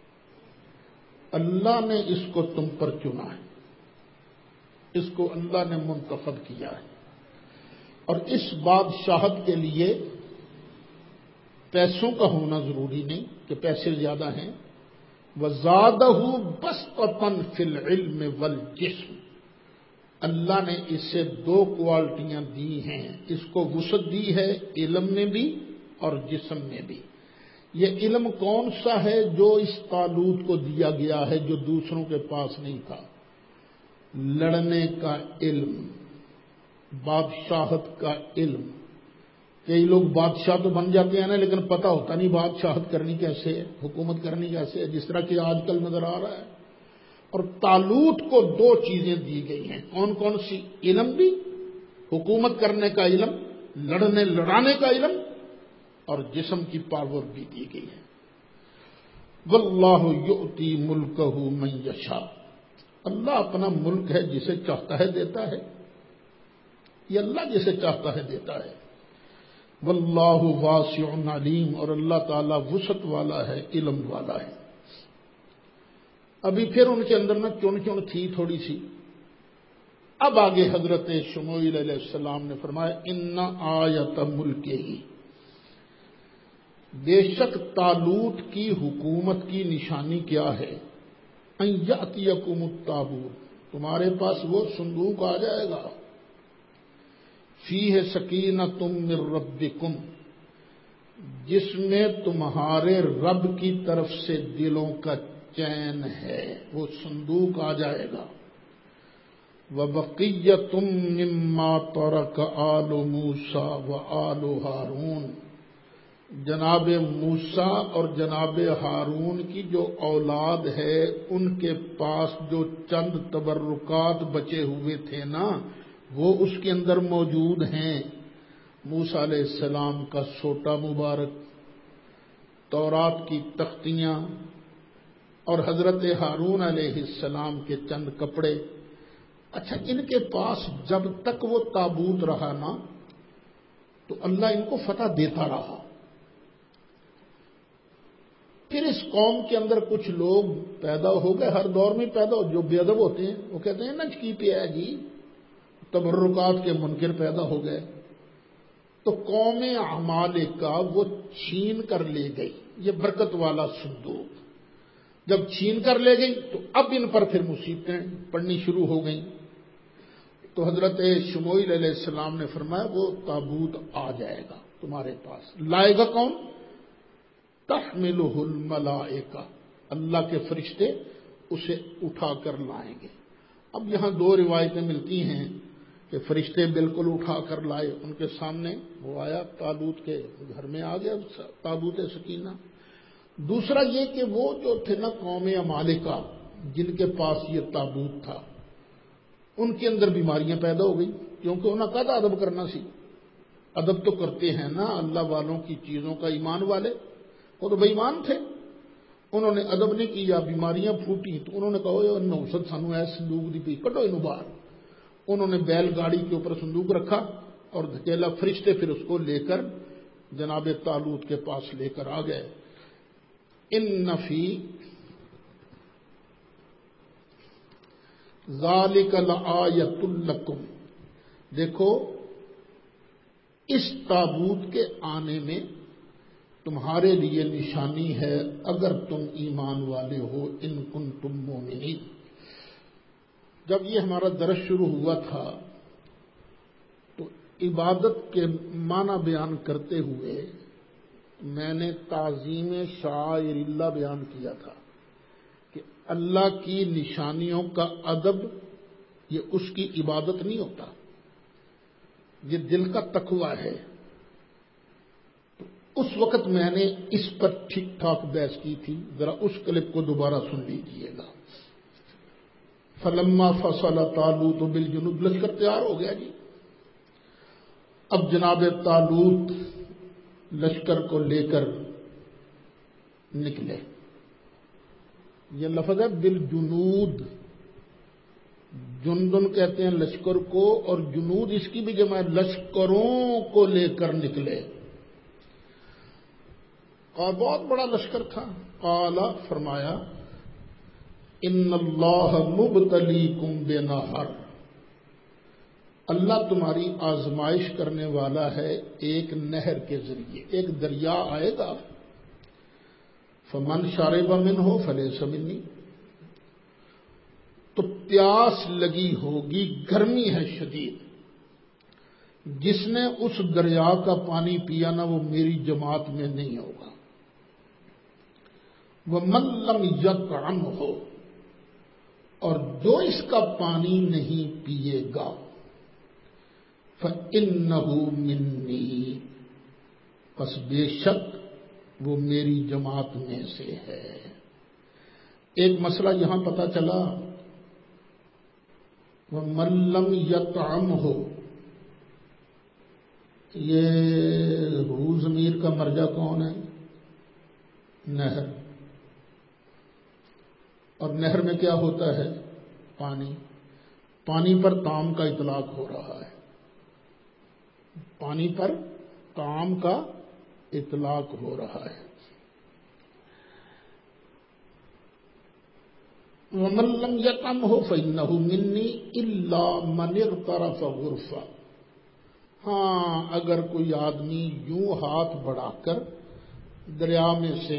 اللہ نے اس کو تم پر چنا ہے، اس کو اللہ نے منتخب کیا ہے. اور اس بادشاہت کے لیے پیسوں کا ہونا ضروری نہیں کہ پیسے زیادہ ہیں. وَزَادَهُ بَسْطَةً فِي الْعِلْمِ وَالْجِسْمِ، اللہ نے اسے دو کوالٹیاں دی ہیں، اس کو وسعت دی ہے علم میں بھی اور جسم میں بھی. یہ علم کون سا ہے جو اس طالوت کو دیا گیا ہے جو دوسروں کے پاس نہیں تھا؟ لڑنے کا علم، بادشاہت کا علم. کئی لوگ بادشاہ تو بن جاتے ہیں نا لیکن پتہ ہوتا نہیں بادشاہت کرنی کیسے ہے، حکومت کرنی کیسے ہے، جس طرح کہ آج کل نظر آ رہا ہے. اور طالوت کو دو چیزیں دی گئی ہیں. کون کون سی؟ علم بھی، حکومت کرنے کا علم، لڑنے لڑانے کا علم، اور جسم کی پاور بھی دی گئی ہے. واللہ یؤتی ملکہ من یشاء، اللہ اپنا ملک ہے جسے چاہتا ہے دیتا ہے، یہ اللہ جسے چاہتا ہے دیتا ہے. واللہ واسع علیم، اور اللہ تعالیٰ وسعت والا ہے، علم والا ہے. ابھی پھر ان کے اندر میں چن چن تھی تھوڑی سی. اب آگے حضرت شموئیل علیہ السلام نے فرمایا ان آیت ملکہ، بے شک طالوت کی حکومت کی نشانی کیا ہے؟ ان یاتیکم التابوت، تمہارے پاس وہ صندوق آ جائے گا. فیہ سکینۃ من ربکم، جس میں تمہارے رب کی طرف سے دلوں کا چین ہے، وہ صندوق آ جائے گا. وَبَقِيَّةٌ مِّمَّا تَرَكَ آلُ مُوسَىٰ وَآلُ ہارون، جناب موسیٰ اور جناب ہارون کی جو اولاد ہے ان کے پاس جو چند تبرکات بچے ہوئے تھے نا وہ اس کے اندر موجود ہیں. موسیٰ علیہ السلام کا سوٹا مبارک، تورات کی تختیاں، اور حضرت ہارون علیہ السلام کے چند کپڑے. اچھا ان کے پاس جب تک وہ تابوت رہا نا تو اللہ ان کو فتح دیتا رہا. پھر اس قوم کے اندر کچھ لوگ پیدا ہو گئے، ہر دور میں پیدا ہو، جو بے ادب ہوتے ہیں وہ کہتے ہیں نچکی پہ ہے جی، تبرکات کے منکر پیدا ہو گئے. تو قوم عمالقہ وہ چھین کر لے گئی یہ برکت والا صندوق. جب چھین کر لے گئی تو اب ان پر پھر مصیبتیں پڑنی شروع ہو گئیں. تو حضرت شموئیل علیہ السلام نے فرمایا وہ تابوت آ جائے گا تمہارے پاس. لائے گا کون؟ تحملہ الملائکہ، اللہ کے فرشتے اسے اٹھا کر لائیں گے. اب یہاں دو روایتیں ملتی ہیں کہ فرشتے بالکل اٹھا کر لائے، ان کے سامنے وہ آیا، تابوت کے گھر میں آ گیا تابوت سکینہ. دوسرا یہ کہ وہ جو تھے نا قوم عمالقہ جن کے پاس یہ تابوت تھا ان کے اندر بیماریاں پیدا ہو گئی، کیونکہ انہیں قد ادب کرنا سی. ادب تو کرتے ہیں نا اللہ والوں کی چیزوں کا ایمان والے. وہ تو بے ایمان تھے, انہوں نے ادب نہیں کیا, بیماریاں پھوٹی تو انہوں نے کہا نوسط سانو ایس صندوق دی پی کڈو انہوں باہر. انہوں نے بیل گاڑی کے اوپر صندوق رکھا اور دھکیلا, فرشتے پھر اس کو لے کر جناب طالوت کے پاس لے کر آ گئے. ان فی ذالک لآیۃ لکم, دیکھو اس تابوت کے آنے میں تمہارے لیے نشانی ہے اگر تم ایمان والے ہو, ان کنتم مومنین. جب یہ ہمارا درس شروع ہوا تھا تو عبادت کے معنی بیان کرتے ہوئے میں نے تعظیم شعائر اللہ بیان کیا تھا کہ اللہ کی نشانیوں کا ادب یہ اس کی عبادت نہیں ہوتا, یہ دل کا تقویٰ ہے. تو اس وقت میں نے اس پر ٹھیک ٹھاک بحث کی تھی, ذرا اس کلپ کو دوبارہ سن لیجیے گا. فلما فصل طالوت بالجنود, لشکر تیار ہو گیا جی. اب جناب طالوت لشکر کو لے کر نکلے. یہ لفظ ہے بالجنود, جندن کہتے ہیں لشکر کو, اور جنود اس کی بھی جمع ہے, لشکروں کو لے کر نکلے. اور بہت بڑا لشکر تھا. قال, فرمایا ان اللہ مبتلیکم بنہر, اللہ تمہاری آزمائش کرنے والا ہے ایک نہر کے ذریعے. ایک دریا آئے گا, فمن شرب منہ فلیس منی, تو پیاس لگی ہوگی, گرمی ہے شدید, جس نے اس دریا کا پانی پیا نا وہ میری جماعت میں نہیں ہوگا. ومن لم یطعمہ, اور جو اس کا پانی نہیں پیے گا, فَإِنَّهُ مِنِّي, پس بے شک وہ میری جماعت میں سے ہے. ایک مسئلہ یہاں پتہ چلا, وَمَن لَّمْ يَطْعَمْهُ, یہ ہو ضمیر کا مرجع کون ہے؟ نہر. اور نہر میں کیا ہوتا ہے؟ پانی. پانی پر طعام کا اطلاق ہو رہا ہے, پانی پر طعام کا اطلاق ہو رہا ہے. وَمَن لَّمْ يَطْعَمْهُ فَإِنَّهُ مِنِّي إِلَّا مَنِ اغْتَرَفَ غُرْفًا. ہاں, اگر کوئی آدمی یوں ہاتھ بڑھا کر دریا میں سے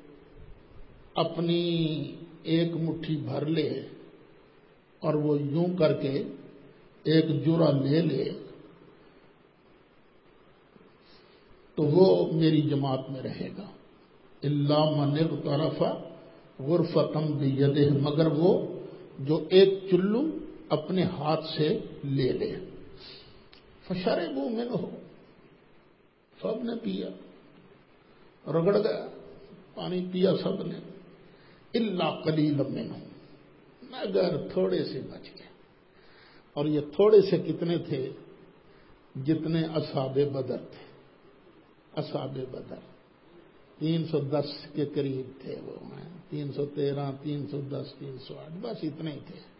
اپنی ایک مٹھی بھر لے اور وہ یوں کر کے ایک جرعہ لے لے تو وہ میری جماعت میں رہے گا. الا من اغترف غرفۃ بیدہ, مگر وہ جو ایک چلو اپنے ہاتھ سے لے لے. فشربوا منہ, سب نے پیا, رگڑ گیا پانی, پیا سب نے. الا قلیلا منہم, مگر تھوڑے سے بچ گئے. اور یہ تھوڑے سے کتنے تھے؟ جتنے اصحاب بدر تھے. اصحاب بدر تین سو دس کے قریب تھے, وہ تین سو تیرہ, تین سو دس, تین سو آٹھ, بس اتنے ہی تھے.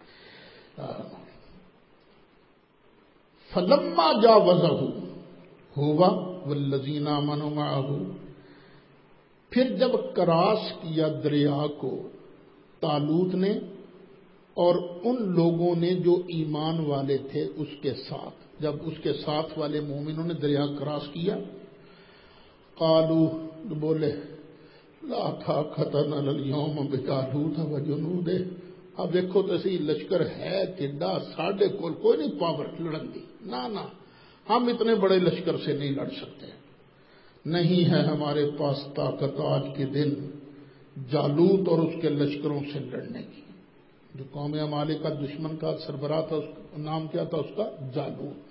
فلما جاوزہ ہوا والذین آمنوا معہ, پھر جب کراس کیا دریا کو طالوت نے اور ان لوگوں نے جو ایمان والے تھے اس کے ساتھ, جب اس کے ساتھ والے مومنوں نے دریا کراس کیا, قالو, بولے لا طاقت لنا اليوم بجالوت وجنودہ. اب دیکھو تو صحیح لشکر ہے کڈا, ساڈے کول کوئی نہیں پاور لڑن دی, نہ نہ ہم اتنے بڑے لشکر سے نہیں لڑ سکتے, نہیں ہے ہمارے پاس طاقت آج کے دن جالوت اور اس کے لشکروں سے لڑنے کی. جو قوم عمالقہ کا دشمن کا سربراہ تھا, اس کا نام کیا تھا اس کا؟ جالوت.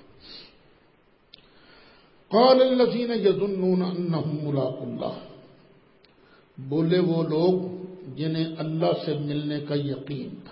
قال الذین یظنون انہم ملاقو اللہ, بولے وہ لوگ جنہیں اللہ سے ملنے کا یقین تھا.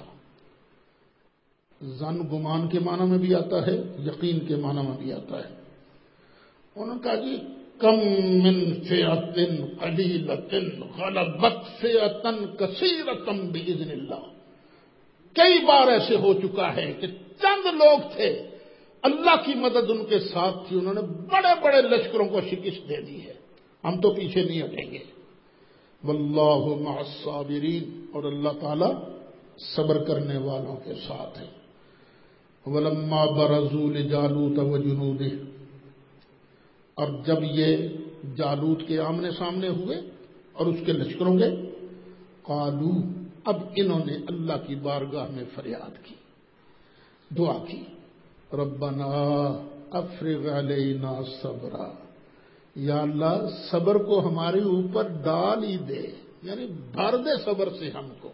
ظن گمان کے معنی میں بھی آتا ہے, یقین کے معنی میں بھی آتا ہے. انہوں نے کہا جی کم من فئۃ قلیلۃ غلبت فئۃ کثیرۃ باذن اللہ. کئی بار ایسے ہو چکا ہے کہ چند لوگ تھے، اللہ کی مدد ان کے ساتھ تھی، انہوں نے بڑے بڑے لشکروں کو شکست دے دی ہے. ہم تو پیچھے نہیں ہٹیں گے. واللہ مع الصابرین، اور اللہ تعالی صبر کرنے والوں کے ساتھ ہے. ولما برزوا لجالوت وجنوده، اور جب یہ جالوت کے آمنے سامنے ہوئے اور اس کے لشکروں کے، قالو، اب انہوں نے اللہ کی بارگاہ میں فریاد کی، دعا کی، ربنا افرغ علینا صبرا، یا اللہ صبر کو ہمارے اوپر ڈال ہی دے، یعنی بھر دے صبر سے ہم کو.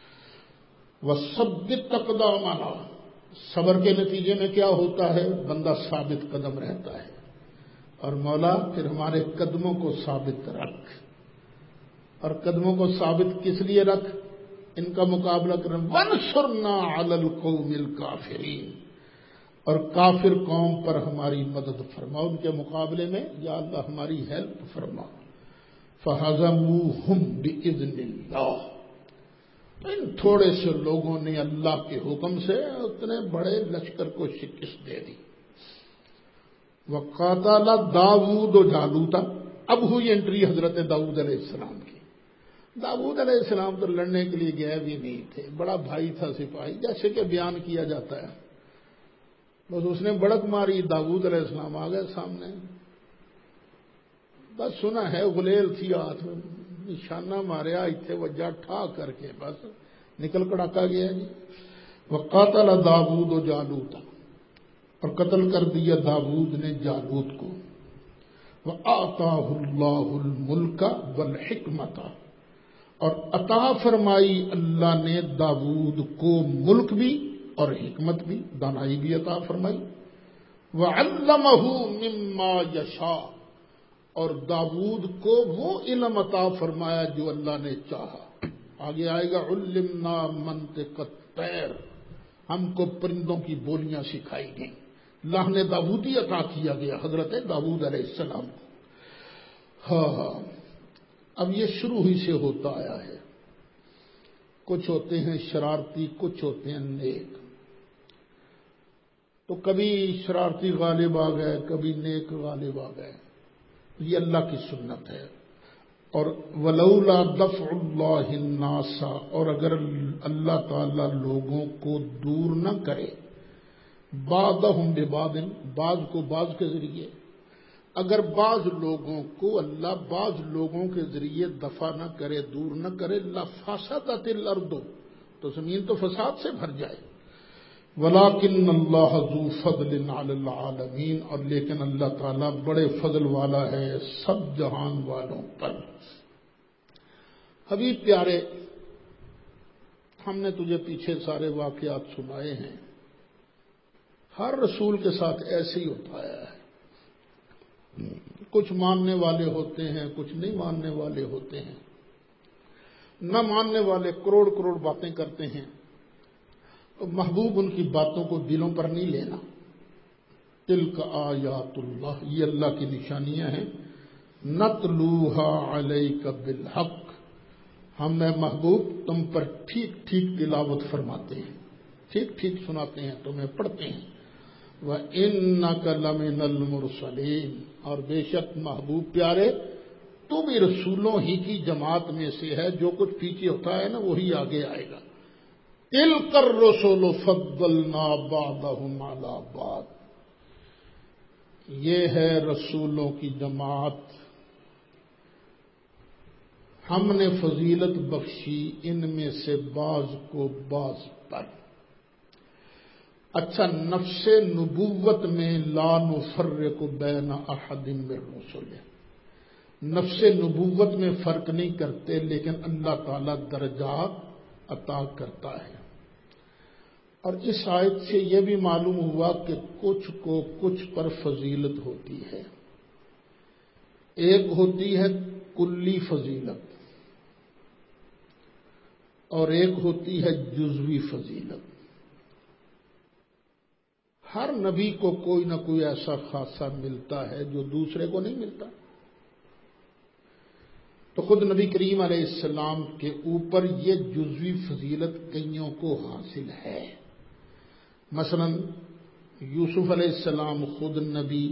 وثبت اقدامنا، صبر کے نتیجے میں کیا ہوتا ہے؟ بندہ ثابت قدم رہتا ہے. اور مولا پھر ہمارے قدموں کو ثابت رکھ. اور قدموں کو ثابت کس لیے رکھ؟ ان کا مقابلہ کرنا. وانصرنا علی القوم الکافرین، اور کافر قوم پر ہماری مدد فرما، ان کے مقابلے میں یا اللہ ہماری ہیلپ فرما. فہزموہم باذن اللہ، ان تھوڑے سے لوگوں نے اللہ کے حکم سے اتنے بڑے لشکر کو شکست دے دی. وقاتل داؤد و جالوت، اب ہوئی انٹری حضرت داؤد علیہ السلام کی. داؤد علیہ السلام تو لڑنے کے لیے گئے بھی نہیں تھے، بڑا بھائی تھا سپاہی، جیسے کہ بیان کیا جاتا ہے. بس اس نے بڑک ماری، داؤد علیہ السلام آ گئے سامنے. بس سنا ہے غلیل تھی ہاتھ میں، نشانہ ماریا، اتنے وجہ ٹھا کر کے بس نکل کڑاکا گیا جی. وقاتل داؤد و جالوت، اور قتل کر دیا داؤد نے جالوت کو. وآتاہ اللہ الملک والحکمت، اور عطا فرمائی اللہ نے داؤد کو ملک بھی اور حکمت بھی، دانائی بھی عطا فرمائی. وعلمہ مما یشاء، اور داؤد کو وہ علم عطا فرمایا جو اللہ نے چاہا. آگے آئے گا علمنا منطق الطیر، ہم کو پرندوں کی بولیاں سکھائی گئیں. اللہ نے داؤدی عطا کیا گیا حضرت داؤد علیہ السلام کو. ہاں ہاں اب یہ شروع ہی سے ہوتا آیا ہے. کچھ ہوتے ہیں شرارتی، کچھ ہوتے ہیں نیک. تو کبھی شرارتی غالب آ گئے، کبھی نیک غالب آ گئے. یہ اللہ کی سنت ہے. اور ولولا دفع اللہ الناس، اور اگر اللہ تعالی لوگوں کو دور نہ کرے، بعضهم ببعض، بعض کو بعض کے ذریعے، اگر بعض لوگوں کو اللہ بعض لوگوں کے ذریعے دفع نہ کرے، دور نہ کرے، لفسدت الارض، تو زمین تو فساد سے بھر جائے. ولکن اللہ ذو فضل علی العالمین، اور لیکن اللہ تعالیٰ بڑے فضل والا ہے سب جہان والوں پر. حبیب پیارے، ہم نے تجھے پیچھے سارے واقعات سنائے ہیں. ہر رسول کے ساتھ ایسے ہی ہوتا ہے. کچھ ماننے والے ہوتے ہیں، کچھ نہیں ماننے والے ہوتے ہیں. نہ ماننے والے کروڑ کروڑ باتیں کرتے ہیں، تو محبوب ان کی باتوں کو دلوں پر نہیں لینا. تلک آیات اللہ، یہ اللہ کی نشانیاں ہیں. نتلوها علیک بالحق، ہم اے محبوب تم پر ٹھیک ٹھیک تلاوت فرماتے ہیں، ٹھیک ٹھیک سناتے ہیں، تمہیں پڑھتے ہیں. وَإِنَّكَ لَمِنَ الْمُرْسَلِينَ، اور بے شک محبوب پیارے تو بھی رسولوں ہی کی جماعت میں سے ہے. جو کچھ پیچھے ہوتا ہے نا وہی آگے آئے گا. تِلْكَ الرُّسُلُ فَضَّلْنَا بَعْضَهُمْ عَلَىٰ بَعْضٍ، یہ ہے رسولوں کی جماعت، ہم نے فضیلت بخشی ان میں سے بعض کو بعض پر. اچھا، نفس نبوت میں لا نفرق بین احد من رسل، نفس نبوت میں فرق نہیں کرتے، لیکن اللہ تعالی درجات عطا کرتا ہے. اور اس آیت سے یہ بھی معلوم ہوا کہ کچھ کو کچھ پر فضیلت ہوتی ہے. ایک ہوتی ہے کلی فضیلت اور ایک ہوتی ہے جزوی فضیلت. ہر نبی کو کوئی نہ کوئی ایسا خاصہ ملتا ہے جو دوسرے کو نہیں ملتا. تو خود نبی کریم علیہ السلام کے اوپر یہ جزوی فضیلت کئیوں کو حاصل ہے. مثلا یوسف علیہ السلام خود نبی،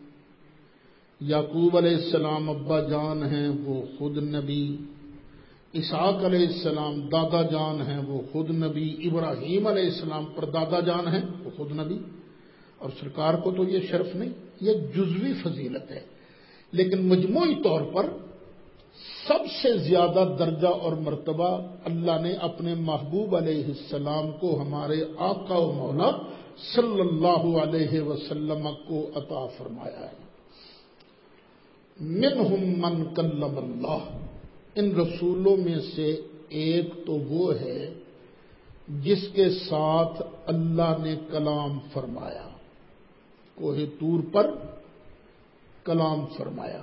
یعقوب علیہ السلام ابا جان ہیں وہ خود نبی، اسحاق علیہ السلام دادا جان ہیں وہ خود نبی، ابراہیم علیہ السلام پر دادا جان ہیں وہ خود نبی. اور سرکار کو تو یہ شرف نہیں، یہ جزوی فضیلت ہے. لیکن مجموعی طور پر سب سے زیادہ درجہ اور مرتبہ اللہ نے اپنے محبوب علیہ السلام کو، ہمارے آقا و مولا صلی اللہ علیہ وسلم کو عطا فرمایا ہے. منہم من کلم اللہ، ان رسولوں میں سے ایک تو وہ ہے جس کے ساتھ اللہ نے کلام فرمایا، کوہ طور پر کلام فرمایا.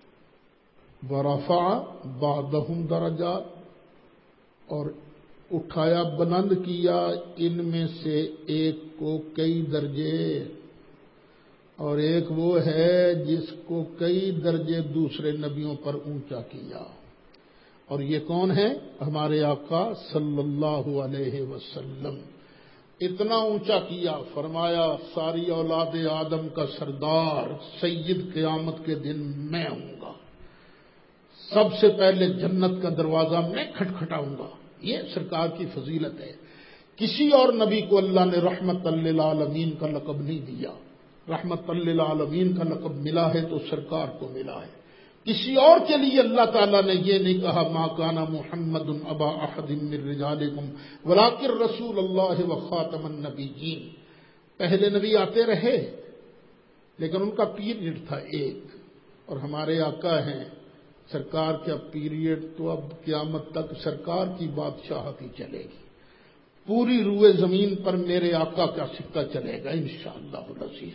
ورفع بعضهم درجات، اور اٹھایا بلند کیا ان میں سے ایک کو کئی درجے، اور ایک وہ ہے جس کو کئی درجے دوسرے نبیوں پر اونچا کیا. اور یہ کون ہے؟ ہمارے آقا صلی اللہ علیہ وسلم. اتنا اونچا کیا، فرمایا ساری اولاد آدم کا سردار سید قیامت کے دن میں ہوں گا، سب سے پہلے جنت کا دروازہ میں کھٹکھٹاؤں گا. یہ سرکار کی فضیلت ہے. کسی اور نبی کو اللہ نے رحمت للعالمین کا لقب نہیں دیا. رحمت للعالمین کا لقب ملا ہے تو سرکار کو ملا ہے. کسی اور کے لیے اللہ تعالیٰ نے یہ نہیں کہا ما کان محمد ابا احد من رجالکم ولکن رسول اللہ وخاتم النبیین. پہلے نبی آتے رہے لیکن ان کا پیریڈ تھا ایک، اور ہمارے آقا ہیں سرکار کا پیریڈ تو اب قیامت تک سرکار کی بادشاہت ہی چلے گی. پوری روئے زمین پر میرے آقا کا سکہ چلے گا انشاءاللہ العزیز.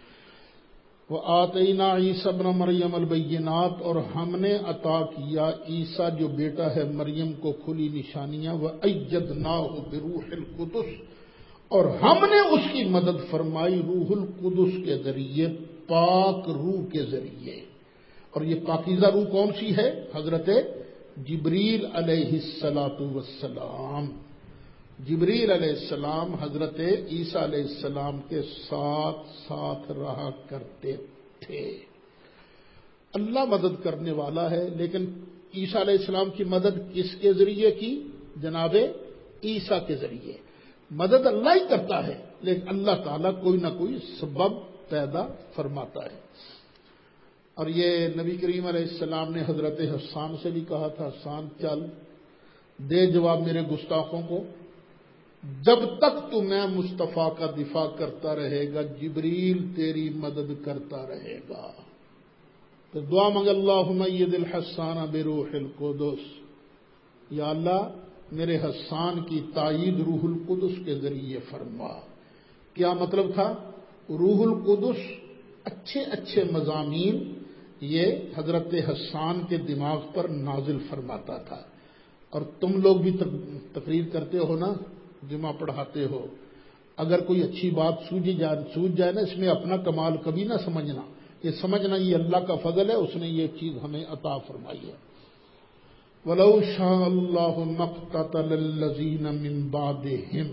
وآتینا عیسی ابن مریم البینات، اور ہم نے عطا کیا عیسیٰ جو بیٹا ہے مریم کو کھلی نشانیاں. وأیدناہ بروح القدس، اور ہم نے اس کی مدد فرمائی روح القدس کے ذریعے، پاک روح کے ذریعے. اور یہ پاکیزہ روح کون سی ہے؟ حضرت جبریل علیہ الصلاۃ والسلام. جبریل علیہ السلام حضرت عیسیٰ علیہ السلام کے ساتھ ساتھ رہا کرتے تھے. اللہ مدد کرنے والا ہے، لیکن عیسیٰ علیہ السلام کی مدد کس کے ذریعے کی؟ جناب عیسیٰ کے ذریعے. مدد اللہ ہی کرتا ہے، لیکن اللہ تعالیٰ کوئی نہ کوئی سبب پیدا فرماتا ہے. اور یہ نبی کریم علیہ السلام نے حضرت حسان سے بھی کہا تھا، حسان چل دے جواب میرے گستاخوں کو، جب تک تو میں مصطفیٰ کا دفاع کرتا رہے گا جبریل تیری مدد کرتا رہے گا. تو دعا منگ اللہم اید الحسان بروح القدس، یا اللہ میرے حسان کی تائید روح القدس کے ذریعے فرما. کیا مطلب تھا؟ روح القدس اچھے اچھے مضامین یہ حضرت حسان کے دماغ پر نازل فرماتا تھا. اور تم لوگ بھی تقریر کرتے ہو نا، جمعہ پڑھاتے ہو، اگر کوئی اچھی بات سوجھ جائے سوجھ جائے نا، اس میں اپنا کمال کبھی نہ سمجھنا، یہ سمجھنا یہ اللہ کا فضل ہے، اس نے یہ چیز ہمیں عطا فرمائی ہے. وَلَوْ شَاءَ اللَّهُ مَا اقْتَتَلَ الَّذِينَ مِن بَعْدِهِمْ،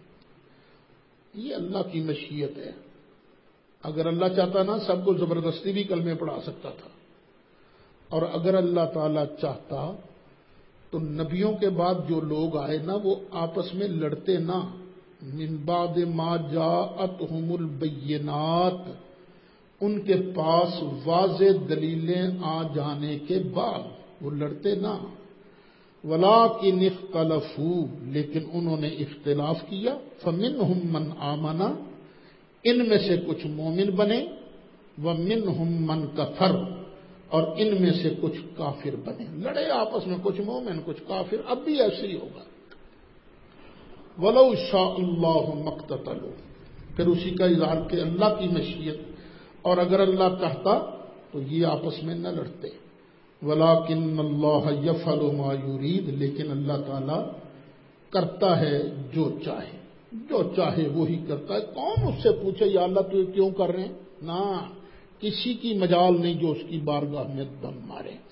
یہ اللہ کی مشیت ہے. اگر اللہ چاہتا نا سب کو زبردستی بھی کلمے پڑھا سکتا تھا، اور اگر اللہ تعالیٰ چاہتا تو نبیوں کے بعد جو لوگ آئے نا وہ آپس میں لڑتے نہ. من بعد ما جاءتهم البینات، ان کے پاس واضح دلیلیں آ جانے کے بعد وہ لڑتے نہ. ولکن اختلفوا، لیکن انہوں نے اختلاف کیا. فمنہم من آمن، ان میں سے کچھ مومن بنے. ومنہم من کفر، اور ان میں سے کچھ کافر بنے. لڑے آپس میں، کچھ مومن کچھ کافر، اب بھی ایسے ہی ہوگا. وَلَوْ شَاءَ اللَّهُ مَا اقْتَتَلُوا، پھر اسی کا اظہار کہ اللہ کی مشیت، اور اگر اللہ چاہتا تو یہ آپس میں نہ لڑتے. وَلَٰكِنَّ اللَّهَ يَفْعَلُ مَا يُرِيدُ، لیکن اللہ تعالیٰ کرتا ہے جو چاہے. جو چاہے وہی کرتا ہے. کون اس سے پوچھے یا اللہ تو یہ کیوں کر رہے ہیں؟ نہ کسی کی مجال نہیں جو اس کی بارگاہ میں دم مارے.